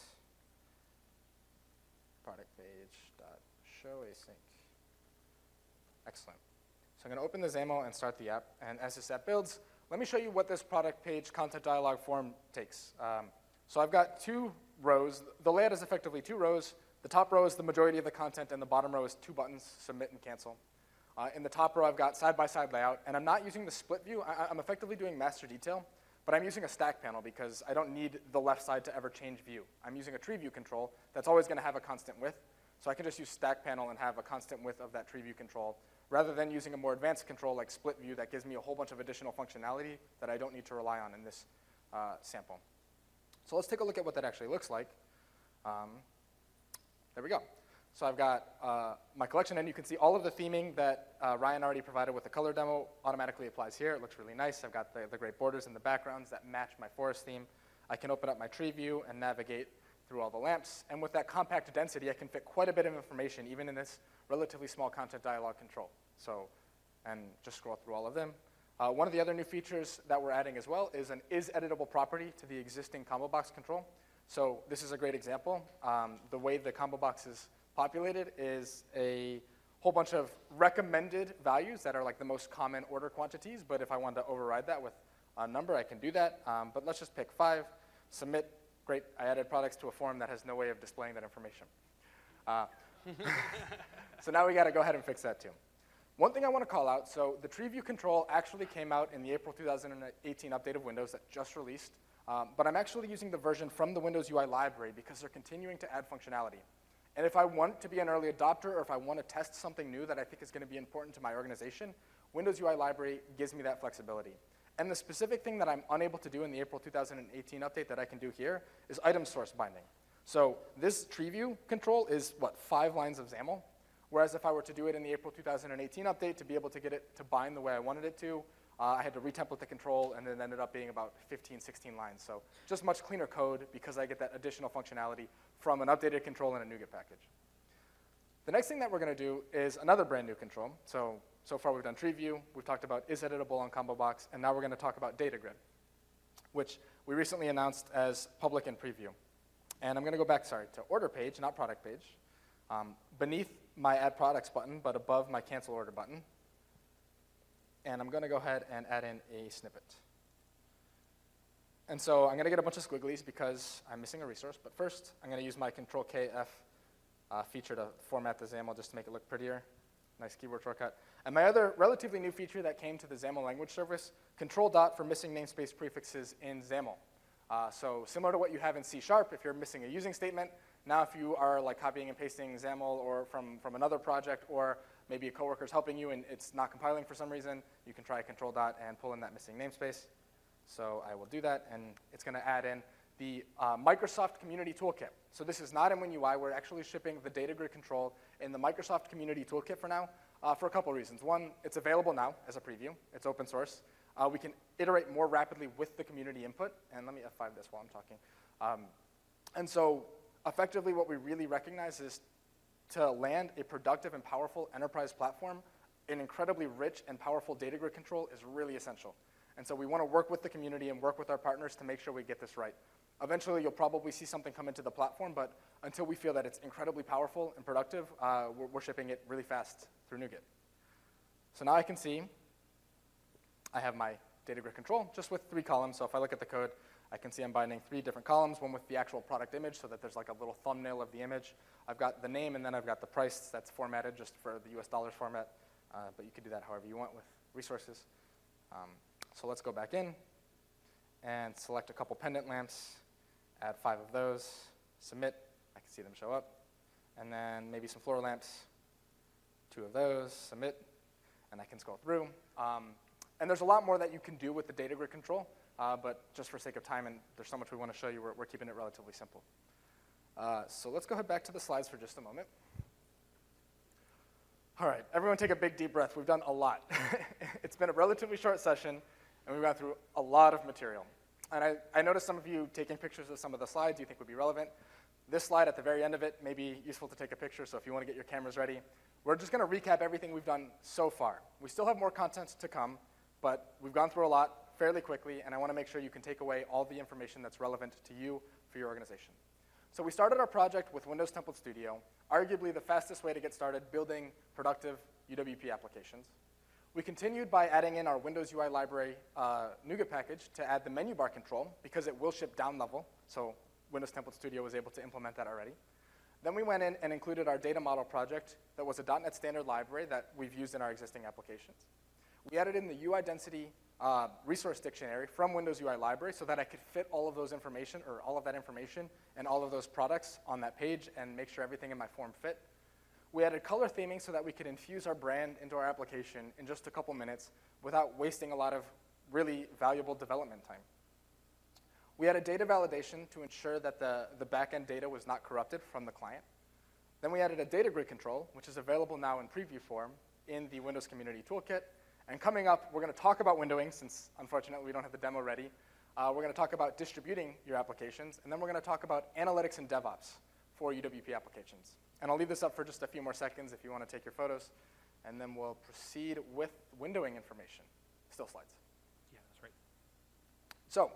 product page dot show async. Excellent. So I'm going to open the XAML and start the app. And as this app builds, let me show you what this product page content dialog form takes. So I've got two rows. The layout is effectively two rows. The top row is the majority of the content, and the bottom row is two buttons, submit and cancel. In the top row, I've got side-by-side layout. And I'm not using the split view. I'm effectively doing master detail. But I'm using a stack panel because I don't need the left side to ever change view. I'm using a tree view control that's always going to have a constant width. So I can just use stack panel and have a constant width of that tree view control, rather than using a more advanced control like split view that gives me a whole bunch of additional functionality that I don't need to rely on in this sample. So let's take a look at what that actually looks like. There we go. So I've got my collection, and you can see all of the theming that Ryan already provided with the color demo automatically applies here. It looks really nice. I've got the great borders and the backgrounds that match my forest theme. I can open up my tree view and navigate through all the lamps. And with that compact density, I can fit quite a bit of information, even in this relatively small content dialog control. So, and just scroll through all of them. One of the other new features that we're adding as well is an is-editable property to the existing combo box control. So this is a great example. The way the combo box is populated is a whole bunch of recommended values that are like the most common order quantities, but if I wanted to override that with a number, I can do that. But let's just pick 5, submit. Great, I added products to a form that has no way of displaying that information. So now we gotta go ahead and fix that too. One thing I wanna call out, so the tree view control actually came out in the April 2018 update of Windows that just released, but I'm actually using the version from the Windows UI library because they're continuing to add functionality. And if I want to be an early adopter or if I want to test something new that I think is going to be important to my organization, Windows UI Library gives me that flexibility. And the specific thing that I'm unable to do in the April 2018 update that I can do here is item source binding. So this tree view control is, 5 lines of XAML? Whereas if I were to do it in the April 2018 update to be able to get it to bind the way I wanted it to, I had to retemplate the control, and it ended up being about 15, 16 lines. So just much cleaner code because I get that additional functionality from an updated control in a NuGet package. The next thing that we're going to do is another brand new control. So far we've done tree view, we've talked about is editable on combo box, and now we're going to talk about data grid, which we recently announced as public in preview. And I'm going to go back, to order page, not product page, beneath my add products button, but above my cancel order button. And I'm going to go ahead and add in a snippet. And so I'm going to get a bunch of squigglies because I'm missing a resource. But first, I'm going to use my Control-KF feature to format the XAML just to make it look prettier. Nice keyboard shortcut. And my other relatively new feature that came to the XAML language service, Control dot for missing namespace prefixes in XAML. So similar to what you have in C#, if you're missing a using statement, now if you are like copying and pasting XAML or from another project, or maybe a coworker's helping you and it's not compiling for some reason, you can try Control dot and pull in that missing namespace. So I will do that, and it's going to add in the Microsoft Community Toolkit. So this is not in WinUI. We're actually shipping the data grid control in the Microsoft Community Toolkit for now for a couple reasons. One, it's available now as a preview. It's open source. We can iterate more rapidly with the community input. And let me F5 this while I'm talking. And so effectively what we really recognize is to land a productive and powerful enterprise platform, an incredibly rich and powerful data grid control is really essential. And so we want to work with the community and work with our partners to make sure we get this right. Eventually, you'll probably see something come into the platform, but until we feel that it's incredibly powerful and productive, we're shipping it really fast through NuGet. So now I can see I have my data grid control just with 3 columns. So if I look at the code, I can see I'm binding 3 different columns, one with the actual product image so that there's like a little thumbnail of the image. I've got the name, and then I've got the price that's formatted just for the US dollars format. But you can do that however you want with resources. So let's go back in and select a couple pendant lamps, add 5 of those, submit. I can see them show up. And then maybe some floor lamps, 2 of those, submit. And I can scroll through. And there's a lot more that you can do with the data grid control. But just for sake of time, and there's so much we want to show you, we're keeping it relatively simple. So let's go ahead back to the slides for just a moment. All right, everyone take a big deep breath. We've done a lot. It's been a relatively short session, and we've gone through a lot of material. And I noticed some of you taking pictures of some of the slides you think would be relevant. This slide at the very end of it may be useful to take a picture, so if you want to get your cameras ready. We're just going to recap everything we've done so far. We still have more content to come, but we've gone through a lot fairly quickly, and I want to make sure you can take away all the information that's relevant to you for your organization. So we started our project with Windows Template Studio, arguably the fastest way to get started building productive UWP applications. We continued by adding in our Windows UI library NuGet package to add the menu bar control because it will ship down level, so Windows Template Studio was able to implement that already. Then we went in and included our data model project that was a .NET Standard library that we've used in our existing applications. We added in the UI density resource dictionary from Windows UI library so that I could fit all of those information, or all of that information, and all of those products on that page and make sure everything in my form fit. We added color theming so that we could infuse our brand into our application in just a couple minutes without wasting a lot of really valuable development time. We added data validation to ensure that the backend data was not corrupted from the client. Then we added a data grid control, which is available now in preview form in the Windows Community Toolkit. And coming up, we're going to talk about windowing, since unfortunately we don't have the demo ready. We're going to talk about distributing your applications, and then we're going to talk about analytics and DevOps for UWP applications. And I'll leave this up for just a few more seconds if you want to take your photos, and then we'll proceed with windowing information. Still slides. Yeah, that's right. So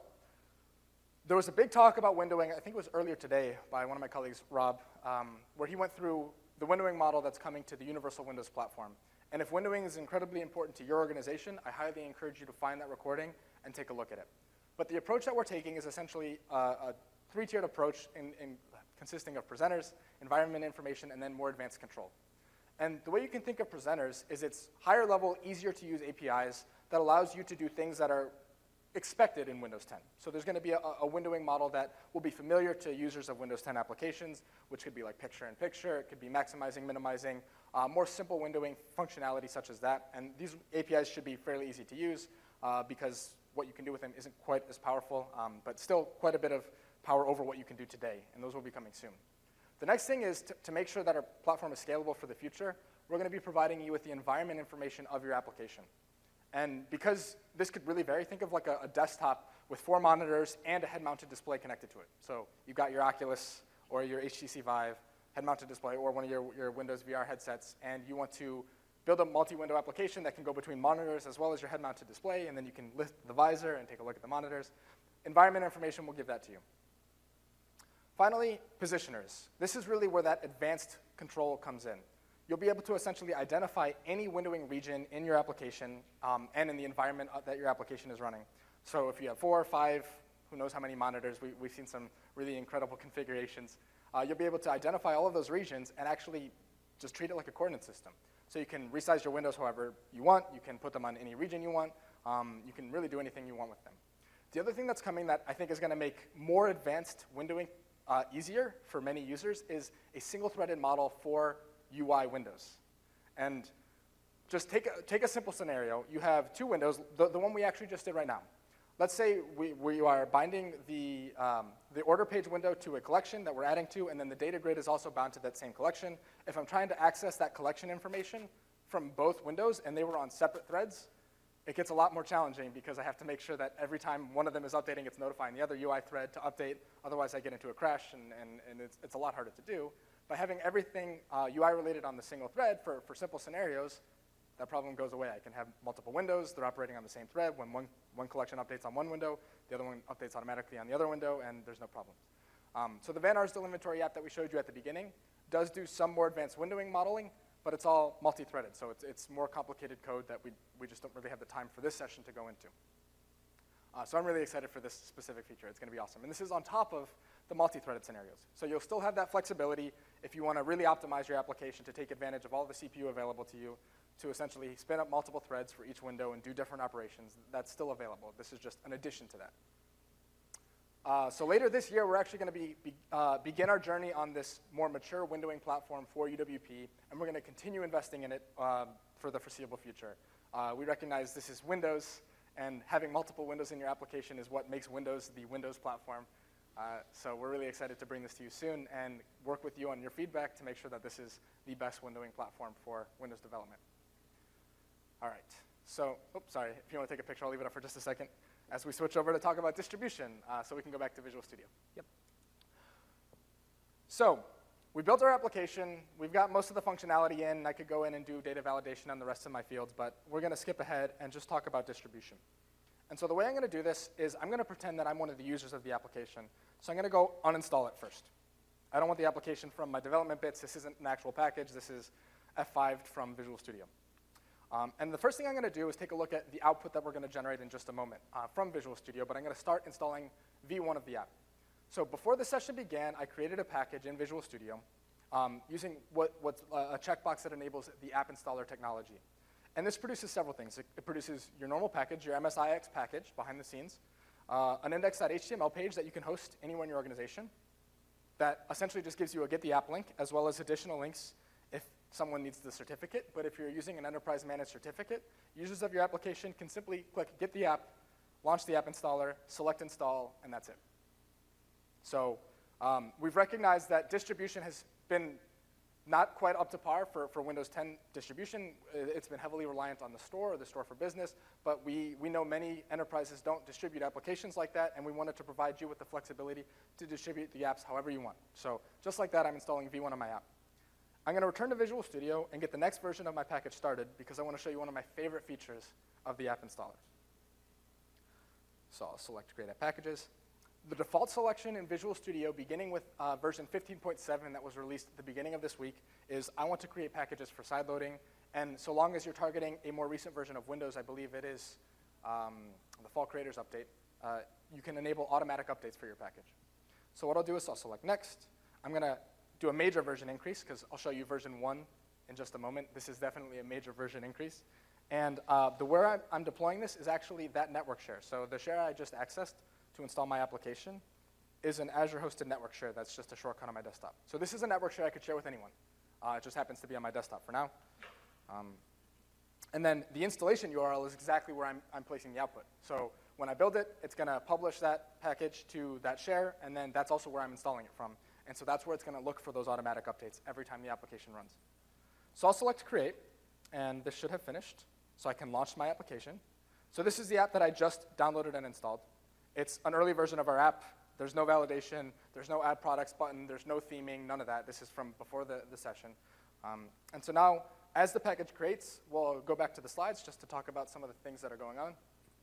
there was a big talk about windowing, I think it was earlier today by one of my colleagues, Rob, where he went through the windowing model that's coming to the Universal Windows platform. And if windowing is incredibly important to your organization, I highly encourage you to find that recording and take a look at it. But the approach that we're taking is essentially a three-tiered approach consisting of presenters, environment information, and then more advanced control. And the way you can think of presenters is it's higher level, easier to use APIs that allows you to do things that are expected in Windows 10. So there's going to be a windowing model that will be familiar to users of Windows 10 applications, which could be like picture-in-picture, it could be maximizing, minimizing, more simple windowing functionality such as that. And these APIs should be fairly easy to use because what you can do with them isn't quite as powerful, but still quite a bit of power over what you can do today, and those will be coming soon. The next thing is to make sure that our platform is scalable for the future, we're going to be providing you with the environment information of your application. And because this could really vary, think of like a desktop with 4 monitors and a head-mounted display connected to it. So you've got your Oculus or your HTC Vive head-mounted display or one of your Windows VR headsets, and you want to build a multi-window application that can go between monitors as well as your head-mounted display, and then you can lift the visor and take a look at the monitors. Environment information will give that to you. Finally, positioners. This is really where that advanced control comes in. You'll be able to essentially identify any windowing region in your application and in the environment that your application is running. So if you have 4 or 5, who knows how many monitors, we've seen some really incredible configurations, you'll be able to identify all of those regions and actually just treat it like a coordinate system. So you can resize your windows however you want, you can put them on any region you want, you can really do anything you want with them. The other thing that's coming that I think is going to make more advanced windowing easier for many users is a single-threaded model for UI windows. And just take a simple scenario. You have 2 windows, the one we actually just did right now. Let's say we are binding the order page window to a collection that we're adding to, and then the data grid is also bound to that same collection. If I'm trying to access that collection information from both windows and they were on separate threads, it gets a lot more challenging because I have to make sure that every time one of them is updating, it's notifying the other UI thread to update. Otherwise, I get into a crash, and it's a lot harder to do. By having everything UI-related on the single thread for simple scenarios, that problem goes away. I can have multiple windows. They're operating on the same thread. When one collection updates on one window, the other one updates automatically on the other window, and there's no problems. So the Van Arsdale inventory app that we showed you at the beginning does do some more advanced windowing modeling, but it's all multi-threaded, so it's more complicated code that we just don't really have the time for this session to go into. So I'm really excited for this specific feature. It's going to be awesome. And this is on top of the multi-threaded scenarios. So you'll still have that flexibility if you want to really optimize your application to take advantage of all the CPU available to you to essentially spin up multiple threads for each window and do different operations. That's still available. This is just an addition to that. So later this year, we're actually going to begin our journey on this more mature windowing platform for UWP, and we're going to continue investing in it for the foreseeable future. We recognize this is Windows, and having multiple windows in your application is what makes Windows the Windows platform. So we're really excited to bring this to you soon and work with you on your feedback to make sure that this is the best windowing platform for Windows development. All right. So, oops, sorry. If you want to take a picture, I'll leave it up for just a second as we switch over to talk about distribution so we can go back to Visual Studio. Yep. So we built our application. We've got most of the functionality in. I could go in and do data validation on the rest of my fields, but we're going to skip ahead and just talk about distribution. And so the way I'm going to do this is I'm going to pretend that I'm one of the users of the application. So I'm going to go uninstall it first. I don't want the application from my development bits. This isn't an actual package. This is F5'd from Visual Studio. And the first thing I'm going to do is take a look at the output that we're going to generate in just a moment from Visual Studio, but I'm going to start installing V1 of the app. So before the session began, I created a package in Visual Studio using what's a checkbox that enables the app installer technology. And this produces several things. It produces your normal package, your MSIX package behind the scenes, an index.html page that you can host anywhere in your organization that essentially just gives you a get the app link as well as additional links if someone needs the certificate. But if you're using an enterprise managed certificate, users of your application can simply click get the app, launch the app installer, select install, and that's it. So we've recognized that distribution has been not quite up to par for Windows 10 distribution. It's been heavily reliant on the store or the store for business, but we know many enterprises don't distribute applications like that, and we wanted to provide you with the flexibility to distribute the apps however you want. So just like that, I'm installing V1 on my app. I'm going to return to Visual Studio and get the next version of my package started because I want to show you one of my favorite features of the app installer. So I'll select Create App Packages. The default selection in Visual Studio, beginning with version 15.7 that was released at the beginning of this week, is I want to create packages for sideloading. And so long as you're targeting a more recent version of Windows, I believe it is the Fall Creators Update, you can enable automatic updates for your package. So what I'll do is I'll select Next. I'm going to do a major version increase, because I'll show you version 1 in just a moment. This is definitely a major version increase. And where I'm deploying this is actually that network share. So the share I just accessed to install my application is an Azure hosted network share that's just a shortcut on my desktop. So this is a network share I could share with anyone. It just happens to be on my desktop for now. And then the installation URL is exactly where I'm placing the output. So when I build it, it's going to publish that package to that share, and then that's also where I'm installing it from. And so that's where it's going to look for those automatic updates every time the application runs. So I'll select Create, and this should have finished, so I can launch my application. So this is the app that I just downloaded and installed. It's an early version of our app. There's no validation. There's no add products button. There's no theming, none of that. This is from before the session. And so now, as the package creates, we'll go back to the slides just to talk about some of the things that are going on.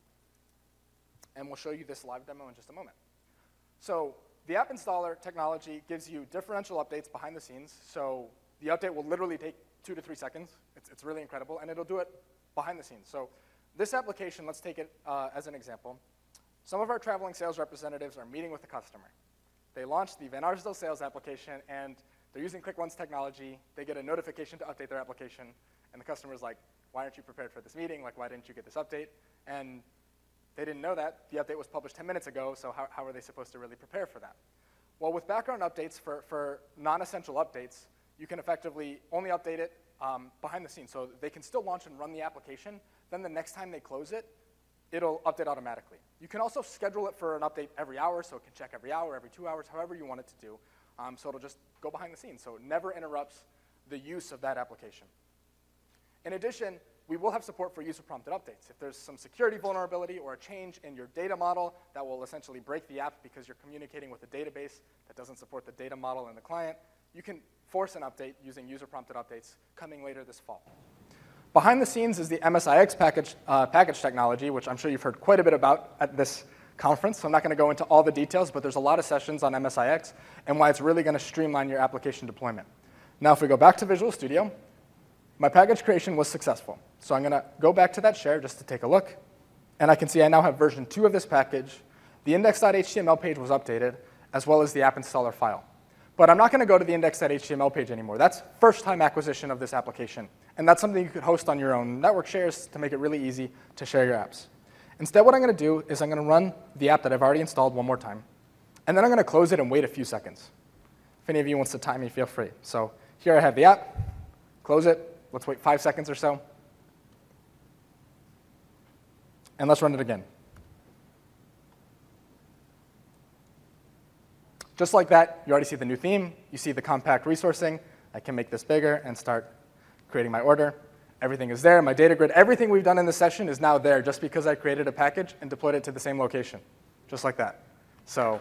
And we'll show you this live demo in just a moment. So the app installer technology gives you differential updates behind the scenes. So the update will literally take 2 to 3 seconds. It's really incredible, and it'll do it behind the scenes. So this application, let's take it as an example. Some of our traveling sales representatives are meeting with a customer. They launched the Van Arsdale sales application, and they're using ClickOnce technology. They get a notification to update their application, and the customer's like, why aren't you prepared for this meeting? Like, why didn't you get this update? And they didn't know that. The update was published 10 minutes ago, so how are they supposed to really prepare for that? Well, with background updates for non-essential updates, you can effectively only update it behind the scenes. So they can still launch and run the application. Then the next time they close it, it'll update automatically. You can also schedule it for an update every hour, so it can check every hour, every 2 hours, however you want it to do. So it'll just go behind the scenes, so it never interrupts the use of that application. In addition, we will have support for user-prompted updates. If there's some security vulnerability or a change in your data model that will essentially break the app because you're communicating with a database that doesn't support the data model in the client, you can force an update using user-prompted updates coming later this fall. Behind the scenes is the MSIX package technology, which I'm sure you've heard quite a bit about at this conference. So I'm not going to go into all the details, but there's a lot of sessions on MSIX and why it's really going to streamline your application deployment. Now, if we go back to Visual Studio, my package creation was successful. So I'm going to go back to that share just to take a look. And I can see I now have version 2 of this package. The index.html page was updated, as well as the app installer file. But I'm not going to go to the index.html page anymore. That's first-time acquisition of this application. And that's something you could host on your own network shares to make it really easy to share your apps. Instead, what I'm going to do is I'm going to run the app that I've already installed one more time. And then I'm going to close it and wait a few seconds. If any of you wants to time me, feel free. So here I have the app. Close it. Let's wait 5 seconds or so. And let's run it again. Just like that, you already see the new theme. You see the compact resourcing. I can make this bigger and start creating my order. Everything is there. My data grid, everything we've done in this session is now there just because I created a package and deployed it to the same location, just like that. So,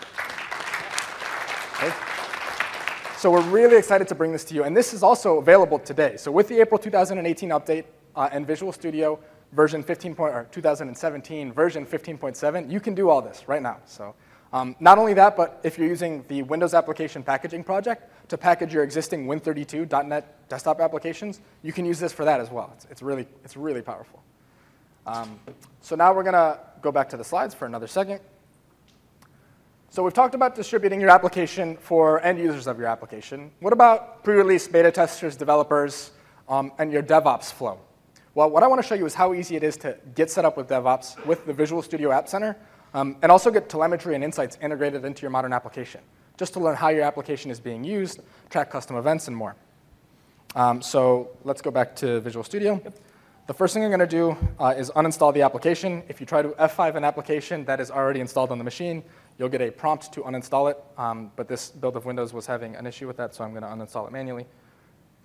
okay. So we're really excited to bring this to you. And this is also available today. So with the April 2018 update and Visual Studio version 2017 version 15.7, you can do all this right now. So not only that, but if you're using the Windows Application Packaging Project to package your existing Win32.NET desktop applications, you can use this for that as well. It's really powerful. So now we're going to go back to the slides for another second. So we've talked about distributing your application for end users of your application. What about pre-release beta testers, developers, and your DevOps flow? Well, what I want to show you is how easy it is to get set up with DevOps with the Visual Studio App Center, and also get telemetry and insights integrated into your modern application, just to learn how your application is being used, track custom events, and more. So let's go back to Visual Studio. The first thing I'm going to do is uninstall the application. If you try to F5 an application that is already installed on the machine, you'll get a prompt to uninstall it. But this build of Windows was having an issue with that, so I'm going to uninstall it manually.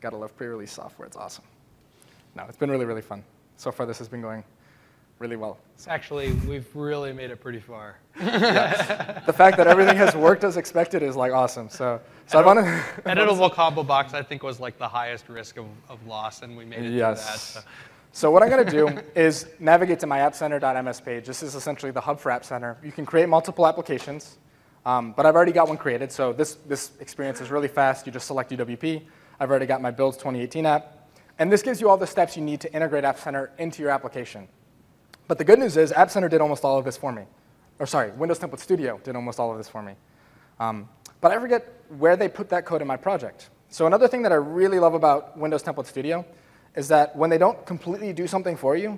Gotta love pre-release software. It's awesome. No, it's been really, really fun. So far, this has been going really well. Actually, we've really made it pretty far. The fact that everything has worked as expected is like awesome. So I want to. Editable combo box, I think, was like the highest risk of loss, and we made it through that. Yes. So what I'm going to do is navigate to my appcenter.ms page. This is essentially the hub for App Center. You can create multiple applications, but I've already got one created. So this experience is really fast. You just select UWP. I've already got my Builds 2018 app. And this gives you all the steps you need to integrate App Center into your application. But the good news is App Center did almost all of this for me. Or sorry, Windows Template Studio did almost all of this for me. But I forget where they put that code in my project. So another thing that I really love about Windows Template Studio is that when they don't completely do something for you,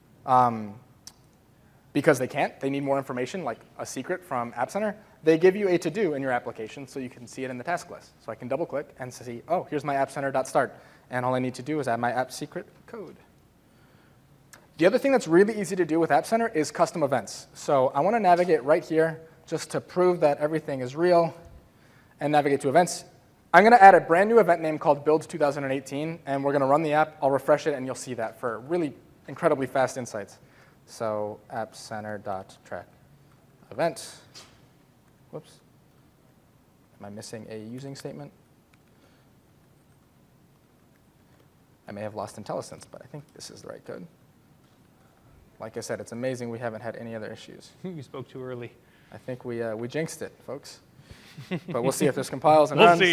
because they can't, they need more information, like a secret from App Center, they give you a to-do in your application so you can see it in the task list. So I can double-click and see, oh, here's my appcenter.start. And all I need to do is add my app secret code. The other thing that's really easy to do with App Center is custom events. So I want to navigate right here just to prove that everything is real and navigate to events. I'm going to add a brand new event name called Builds 2018, and we're going to run the app. I'll refresh it, and you'll see that for really incredibly fast insights. So appcenter.track event. Whoops. Am I missing a using statement? I may have lost IntelliSense, but I think this is the right code. Like I said, it's amazing we haven't had any other issues. You spoke too early. I think we jinxed it, folks. But we'll see if this compiles and We'll runs. see.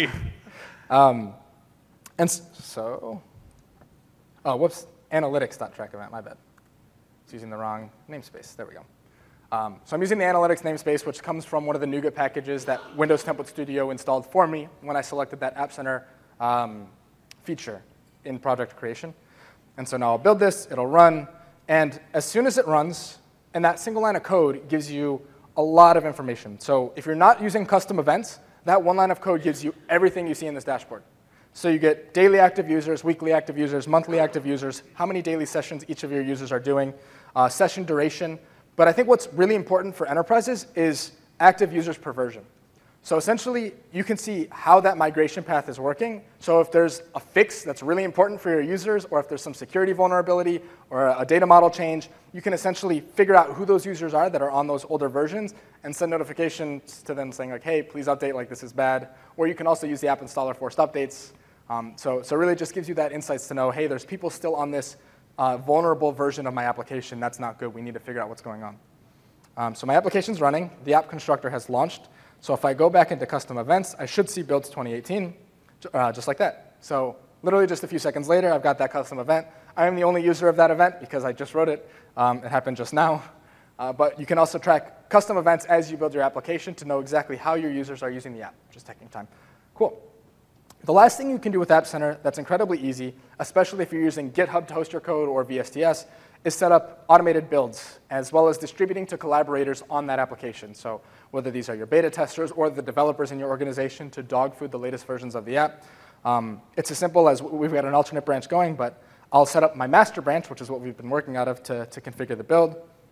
Whoops, analytics.track event, my bad. It's using the wrong namespace. There we go. So I'm using the analytics namespace, which comes from one of the NuGet packages that Windows Template Studio installed for me when I selected that App Center feature in project creation. And so now I'll build this, it'll run, and as soon as it runs, and that single line of code gives you a lot of information. So if you're not using custom events, that one line of code gives you everything you see in this dashboard. So you get daily active users, weekly active users, monthly active users, how many daily sessions each of your users are doing, session duration. But I think what's really important for enterprises is active users per version. So essentially, you can see how that migration path is working. So if there's a fix that's really important for your users, or if there's some security vulnerability or a data model change, you can essentially figure out who those users are that are on those older versions and send notifications to them saying, like, hey, please update, like this is bad. Or you can also use the app installer forced updates. So really just gives you that insights to know, hey, there's people still on this vulnerable version of my application. That's not good. We need to figure out what's going on. So my application's running. The app constructor has launched. So if I go back into custom events, I should see Builds 2018, just like that. So literally just a few seconds later, I've got that custom event. I am the only user of that event because I just wrote it. It happened just now. But you can also track custom events as you build your application to know exactly how your users are using the app. Just taking time. Cool. The last thing you can do with App Center that's incredibly easy, especially if you're using GitHub to host your code or VSTS, is set up automated builds, as well as distributing to collaborators on that application. So whether these are your beta testers or the developers in your organization to dog food the latest versions of the app. It's as simple as we've got an alternate branch going, but I'll set up my master branch, which is what we've been working out of to configure the build.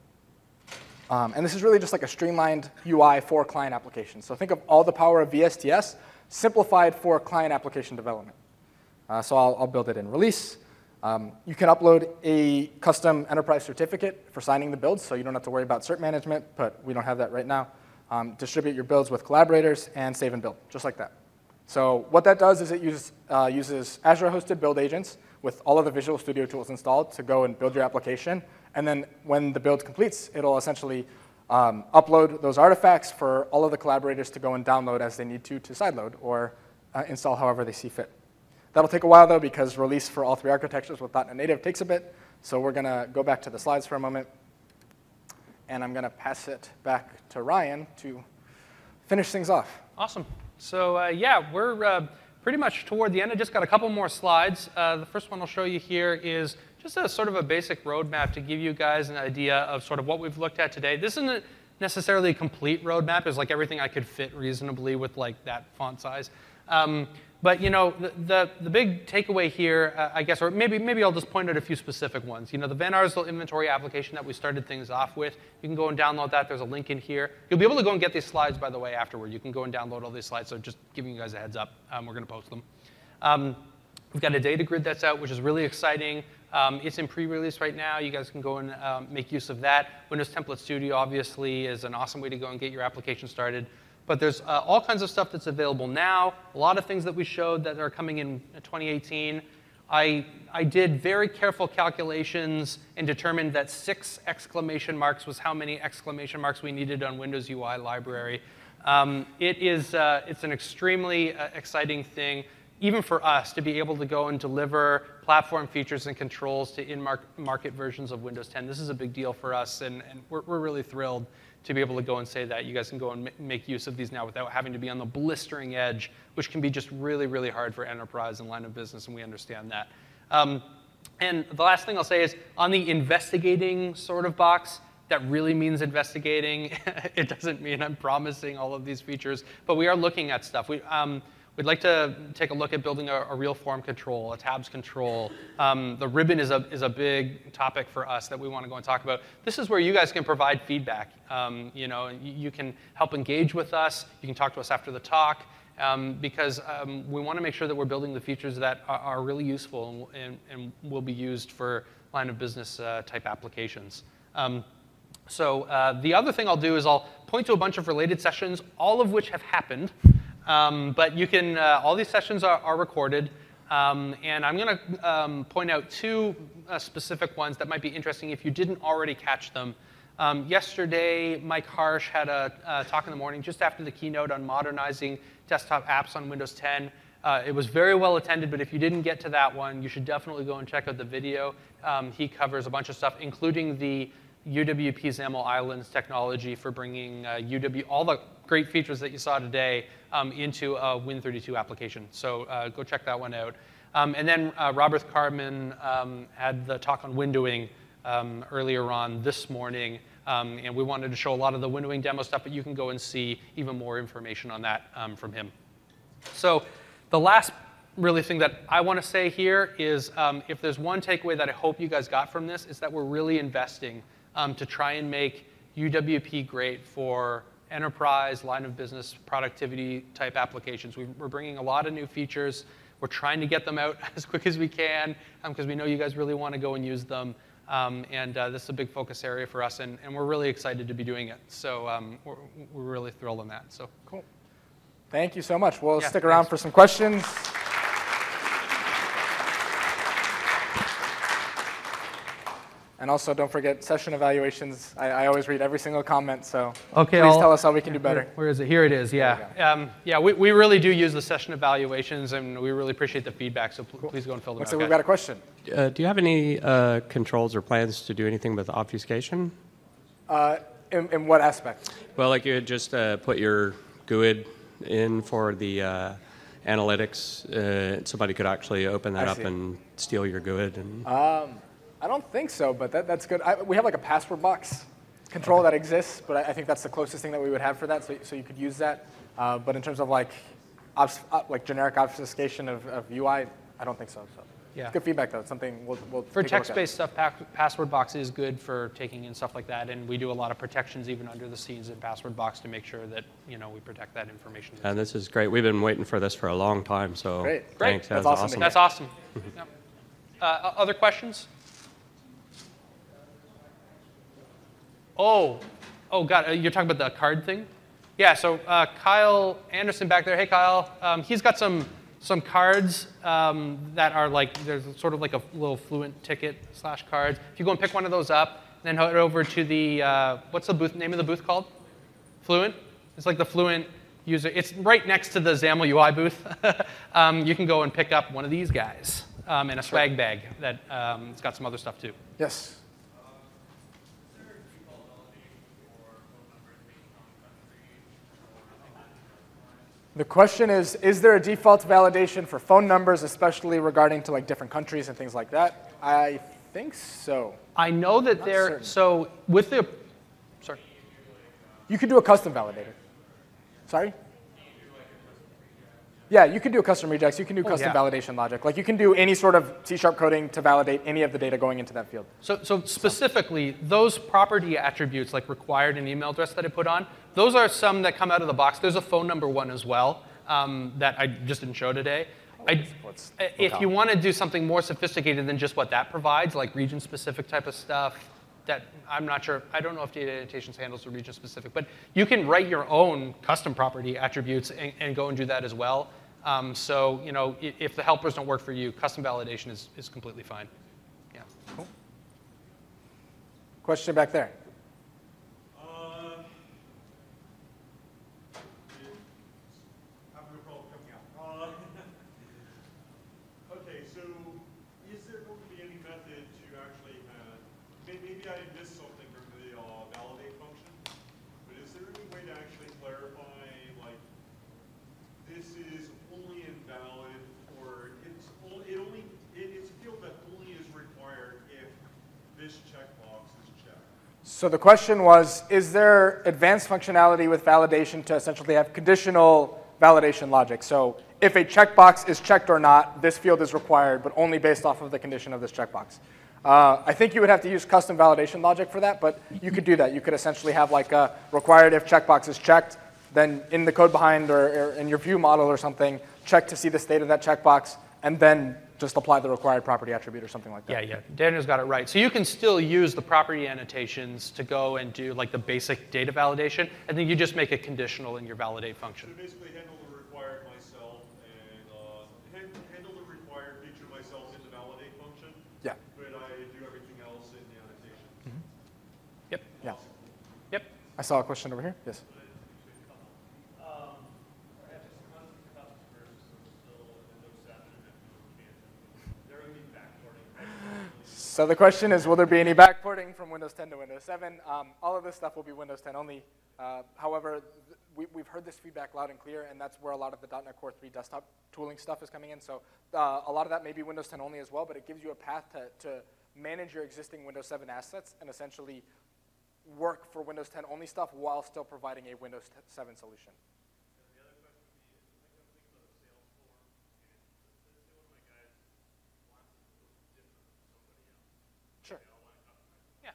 And this is really just like a streamlined UI for client applications. So think of all the power of VSTS simplified for client application development. So I'll build it in release. You can upload a custom enterprise certificate for signing the builds, so you don't have to worry about cert management, but we don't have that right now. Distribute your builds with collaborators and save and build, just like that. So what that does is it uses Azure-hosted build agents with all of the Visual Studio tools installed to go and build your application. And then when the build completes, it'll essentially upload those artifacts for all of the collaborators to go and download as they need to sideload or install however they see fit. That'll take a while, though, because release for all three architectures with .NET Native takes a bit. So we're going to go back to the slides for a moment. And I'm going to pass it back to Ryan to finish things off. Awesome. So yeah, we're pretty much toward the end. I just got a couple more slides. The first one I'll show you here is just a sort of a basic roadmap to give you guys an idea of sort of what we've looked at today. This isn't necessarily a complete roadmap. It's like everything I could fit reasonably with like that font size. But you know, the big takeaway here, I guess, or maybe I'll just point out a few specific ones. You know, the Van Arsdale inventory application that we started things off with, you can go and download that. There's a link in here. You'll be able to go and get these slides, by the way, afterward. You can go and download all these slides. So just giving you guys a heads up, we're going to post them. We've got a data grid that's out, which is really exciting. It's in pre-release right now. You guys can go and make use of that. Windows Template Studio, obviously, is an awesome way to go and get your application started. But there's all kinds of stuff that's available now, a lot of things that we showed that are coming in 2018. I did very careful calculations and determined that 6 exclamation marks was how many exclamation marks we needed on Windows UI library. It's an extremely exciting thing, even for us, to be able to go and deliver platform features and controls to in-market versions of Windows 10. This is a big deal for us, and we're really thrilled to be able to go and say that. You guys can go and make use of these now without having to be on the blistering edge, which can be just really, really hard for enterprise and line of business, and we understand that. And the last thing I'll say is, on the investigating sort of box, that really means investigating. It doesn't mean I'm promising all of these features, but we are looking at stuff. We'd like to take a look at building a real form control, a tabs control. The ribbon is a big topic for us that we want to go and talk about. This is where you guys can provide feedback. You can help engage with us. You can talk to us after the talk, because we want to make sure that we're building the features that are really useful and will be used for line of business type applications. So the other thing I'll do is I'll point to a bunch of related sessions, all of which have happened. But you can, all these sessions are recorded, and I'm going to point out 2 specific ones that might be interesting if you didn't already catch them. Yesterday, Mike Harsh had a talk in the morning just after the keynote on modernizing desktop apps on Windows 10. It was very well attended, but if you didn't get to that one, you should definitely go and check out the video. He covers a bunch of stuff, including the UWP XAML Islands technology for bringing all the great features that you saw today into a Win32 application. So go check that one out. And then Robert Carmen had the talk on windowing earlier on this morning. And we wanted to show a lot of the windowing demo stuff, but you can go and see even more information on that from him. So the last really thing that I want to say here is if there's one takeaway that I hope you guys got from this, is that we're really investing to try and make UWP great for enterprise, line of business, productivity type applications. We're bringing a lot of new features. We're trying to get them out as quick as we can because we know you guys really want to go and use them. And this is a big focus area for us, and we're really excited to be doing it. So we're really thrilled on that. So cool. Thank you so much. We'll stick around for some questions. And also, don't forget session evaluations. I always read every single comment, so please tell us how we can do better. Where is it? Here it is, yeah. We really do use the session evaluations, and we really appreciate the feedback, so please go and fill them out. Looks like we've got a question. Do you have any controls or plans to do anything with obfuscation? In what aspect? Well, like you had just put your GUID in for the analytics. Somebody could actually open that up and steal your GUID. And I don't think so, but that's good. We have like a password box control that exists, but I think that's the closest thing that we would have for that, so you could use that. But in terms of like generic obfuscation of UI, I don't think so. Yeah. It's good feedback, though. It's something we'll for text-based stuff, password box is good for taking in stuff like that, and we do a lot of protections even under the scenes in password box to make sure that we protect that information. And this is great. We've been waiting for this for a long time, so thanks. That's awesome. That's awesome. Yep. Other questions? Oh, God, you're talking about the card thing? Yeah, so Kyle Anderson back there. Hey, Kyle. He's got some cards that are like, there's sort of like a little Fluent ticket / cards. If you go and pick one of those up, then head over to the, what's the name of the booth called? Fluent? It's like the Fluent user. It's right next to the XAML UI booth. You can go and pick up one of these guys and a swag bag that it's got some other stuff too. Yes. The question is there a default validation for phone numbers, especially regarding to like different countries and things like that? I think so. I know that there, so with the, sorry. You could do a custom validator. Sorry? Yeah, you can do a custom regex. You can do custom validation logic. Like you can do any sort of C# coding to validate any of the data going into that field. So specifically, those property attributes like required and email address that I put on, those are some that come out of the box. There's a phone number one as well that I just didn't show today. If you want to do something more sophisticated than just what that provides, like region-specific type of stuff, that I'm not sure. I don't know if data annotations handles the region-specific, but you can write your own custom property attributes and go and do that as well. So if the helpers don't work for you, custom validation is completely fine. Yeah. Cool. Question back there. Okay, so is there going to be any method to actually, maybe I missed something from the validate function, but is there any way to actually clarify, like, this is only invalid, or it's a field that only is required if this checkbox is checked? So the question was, is there advanced functionality with validation to essentially have conditional validation logic? So if a checkbox is checked or not, this field is required, but only based off of the condition of this checkbox. I think you would have to use custom validation logic for that, but you could do that. You could essentially have like a required if checkbox is checked, then in the code behind or in your view model or something, check to see the state of that checkbox, and then just apply the required property attribute or something like that. Yeah. Daniel's got it right. So you can still use the property annotations to go and do like the basic data validation, and then you just make it conditional in your validate function. So basically handle the required myself and handle the required feature myself in the validate function. Yeah. But I do everything else in the annotation. Mm-hmm. Yep. Yeah. Yep. I saw a question over here. Yes. So the question is, will there be any backporting from Windows 10 to Windows 7? All of this stuff will be Windows 10 only. However, we've heard this feedback loud and clear, and that's where a lot of the .NET Core 3 desktop tooling stuff is coming in. So a lot of that may be Windows 10 only as well, but it gives you a path to manage your existing Windows 7 assets and essentially work for Windows 10 only stuff while still providing a Windows 7 solution. Sure. Yeah.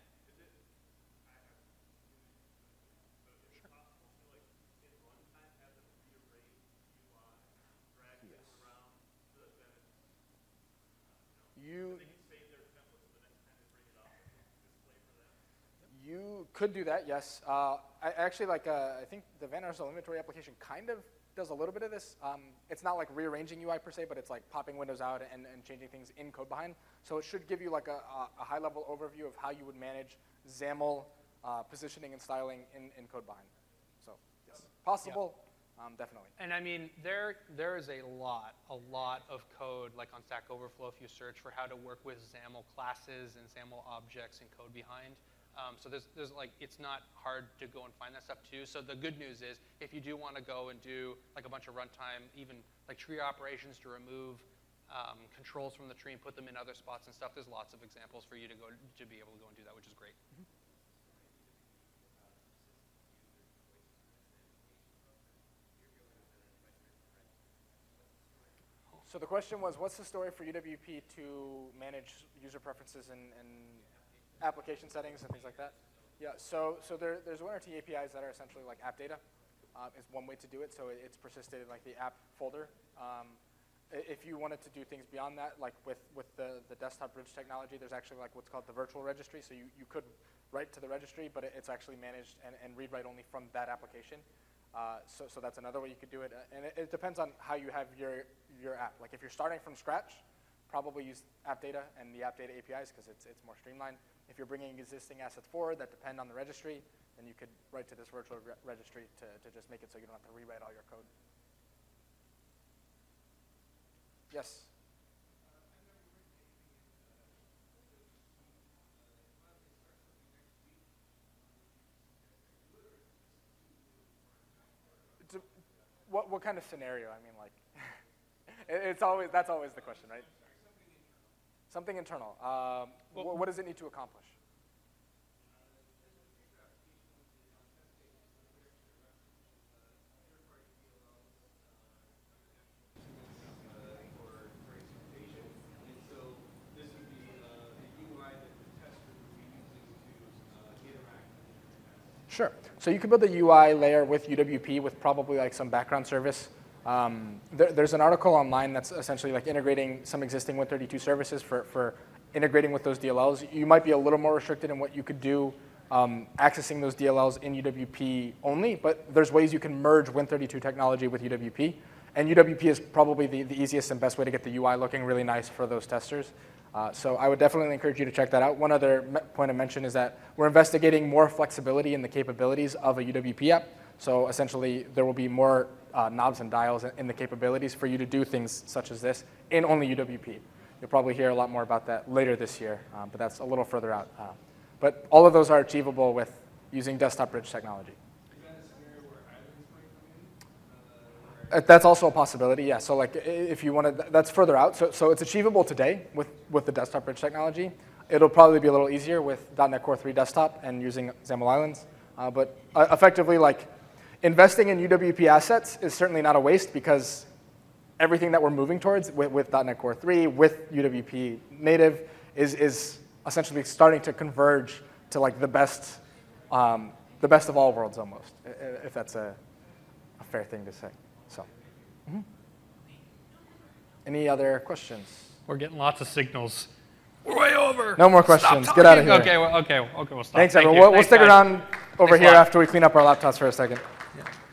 You could do that, yes. I actually I think the Van Arsdale inventory application kind of does a little bit of this. It's not like rearranging UI per se, but it's like popping windows out and changing things in code behind. So it should give you like a high-level overview of how you would manage XAML positioning and styling in code behind. So yes, possible, definitely. And I mean, there is a lot of code, like on Stack Overflow, if you search for how to work with XAML classes and XAML objects in code behind. So there's like, it's not hard to go and find that stuff too. So the good news is, if you do want to go and do like a bunch of runtime, even like tree operations to remove controls from the tree and put them in other spots and stuff, there's lots of examples for you to be able to go and do that, which is great. Mm-hmm. So the question was, what's the story for UWP to manage user preferences and application settings and things like that? Yeah, so there's one or two APIs that are essentially like app data is one way to do it. So it's persisted in like the app folder. If you wanted to do things beyond that, like with the desktop bridge technology, there's actually like what's called the virtual registry. So you could write to the registry, but it's actually managed and read-write only from that application. So that's another way you could do it. And it depends on how you have your app. Like if you're starting from scratch, probably use app data and the app data APIs because it's more streamlined. If you're bringing existing assets forward that depend on the registry, then you could write to this virtual registry to just make it so you don't have to rewrite all your code. Yes? What kind of scenario? I mean, like, that's always the question, right? Something internal. What does it need to accomplish? Sure. So you could build a UI layer with UWP with probably like some background service There's an article online that's essentially like integrating some existing Win32 services for integrating with those DLLs. You might be a little more restricted in what you could do accessing those DLLs in UWP only, but there's ways you can merge Win32 technology with UWP. And UWP is probably the easiest and best way to get the UI looking really nice for those testers. So I would definitely encourage you to check that out. One other point of mention is that we're investigating more flexibility in the capabilities of a UWP app. So essentially, there will be more knobs and dials in the capabilities for you to do things such as this in only UWP. You'll probably hear a lot more about that later this year, but that's a little further out. But all of those are achievable with using desktop bridge technology. That's also a possibility, yeah. So like if you want to, that's further out. So it's achievable today with the desktop bridge technology. It'll probably be a little easier with .NET Core 3 desktop and using XAML Islands. But effectively, like investing in UWP assets is certainly not a waste because everything that we're moving towards with .NET Core 3, with UWP native, is essentially starting to converge to like the best of all worlds almost, if that's a fair thing to say. So, Any other questions? We're getting lots of signals. We're way over. No more questions. Get out of here. Okay, we'll stop. Thanks, Thank everyone. you. We'll Thanks, stick guys. around over Thanks a here lot. after we clean up our laptops for a second. Yeah.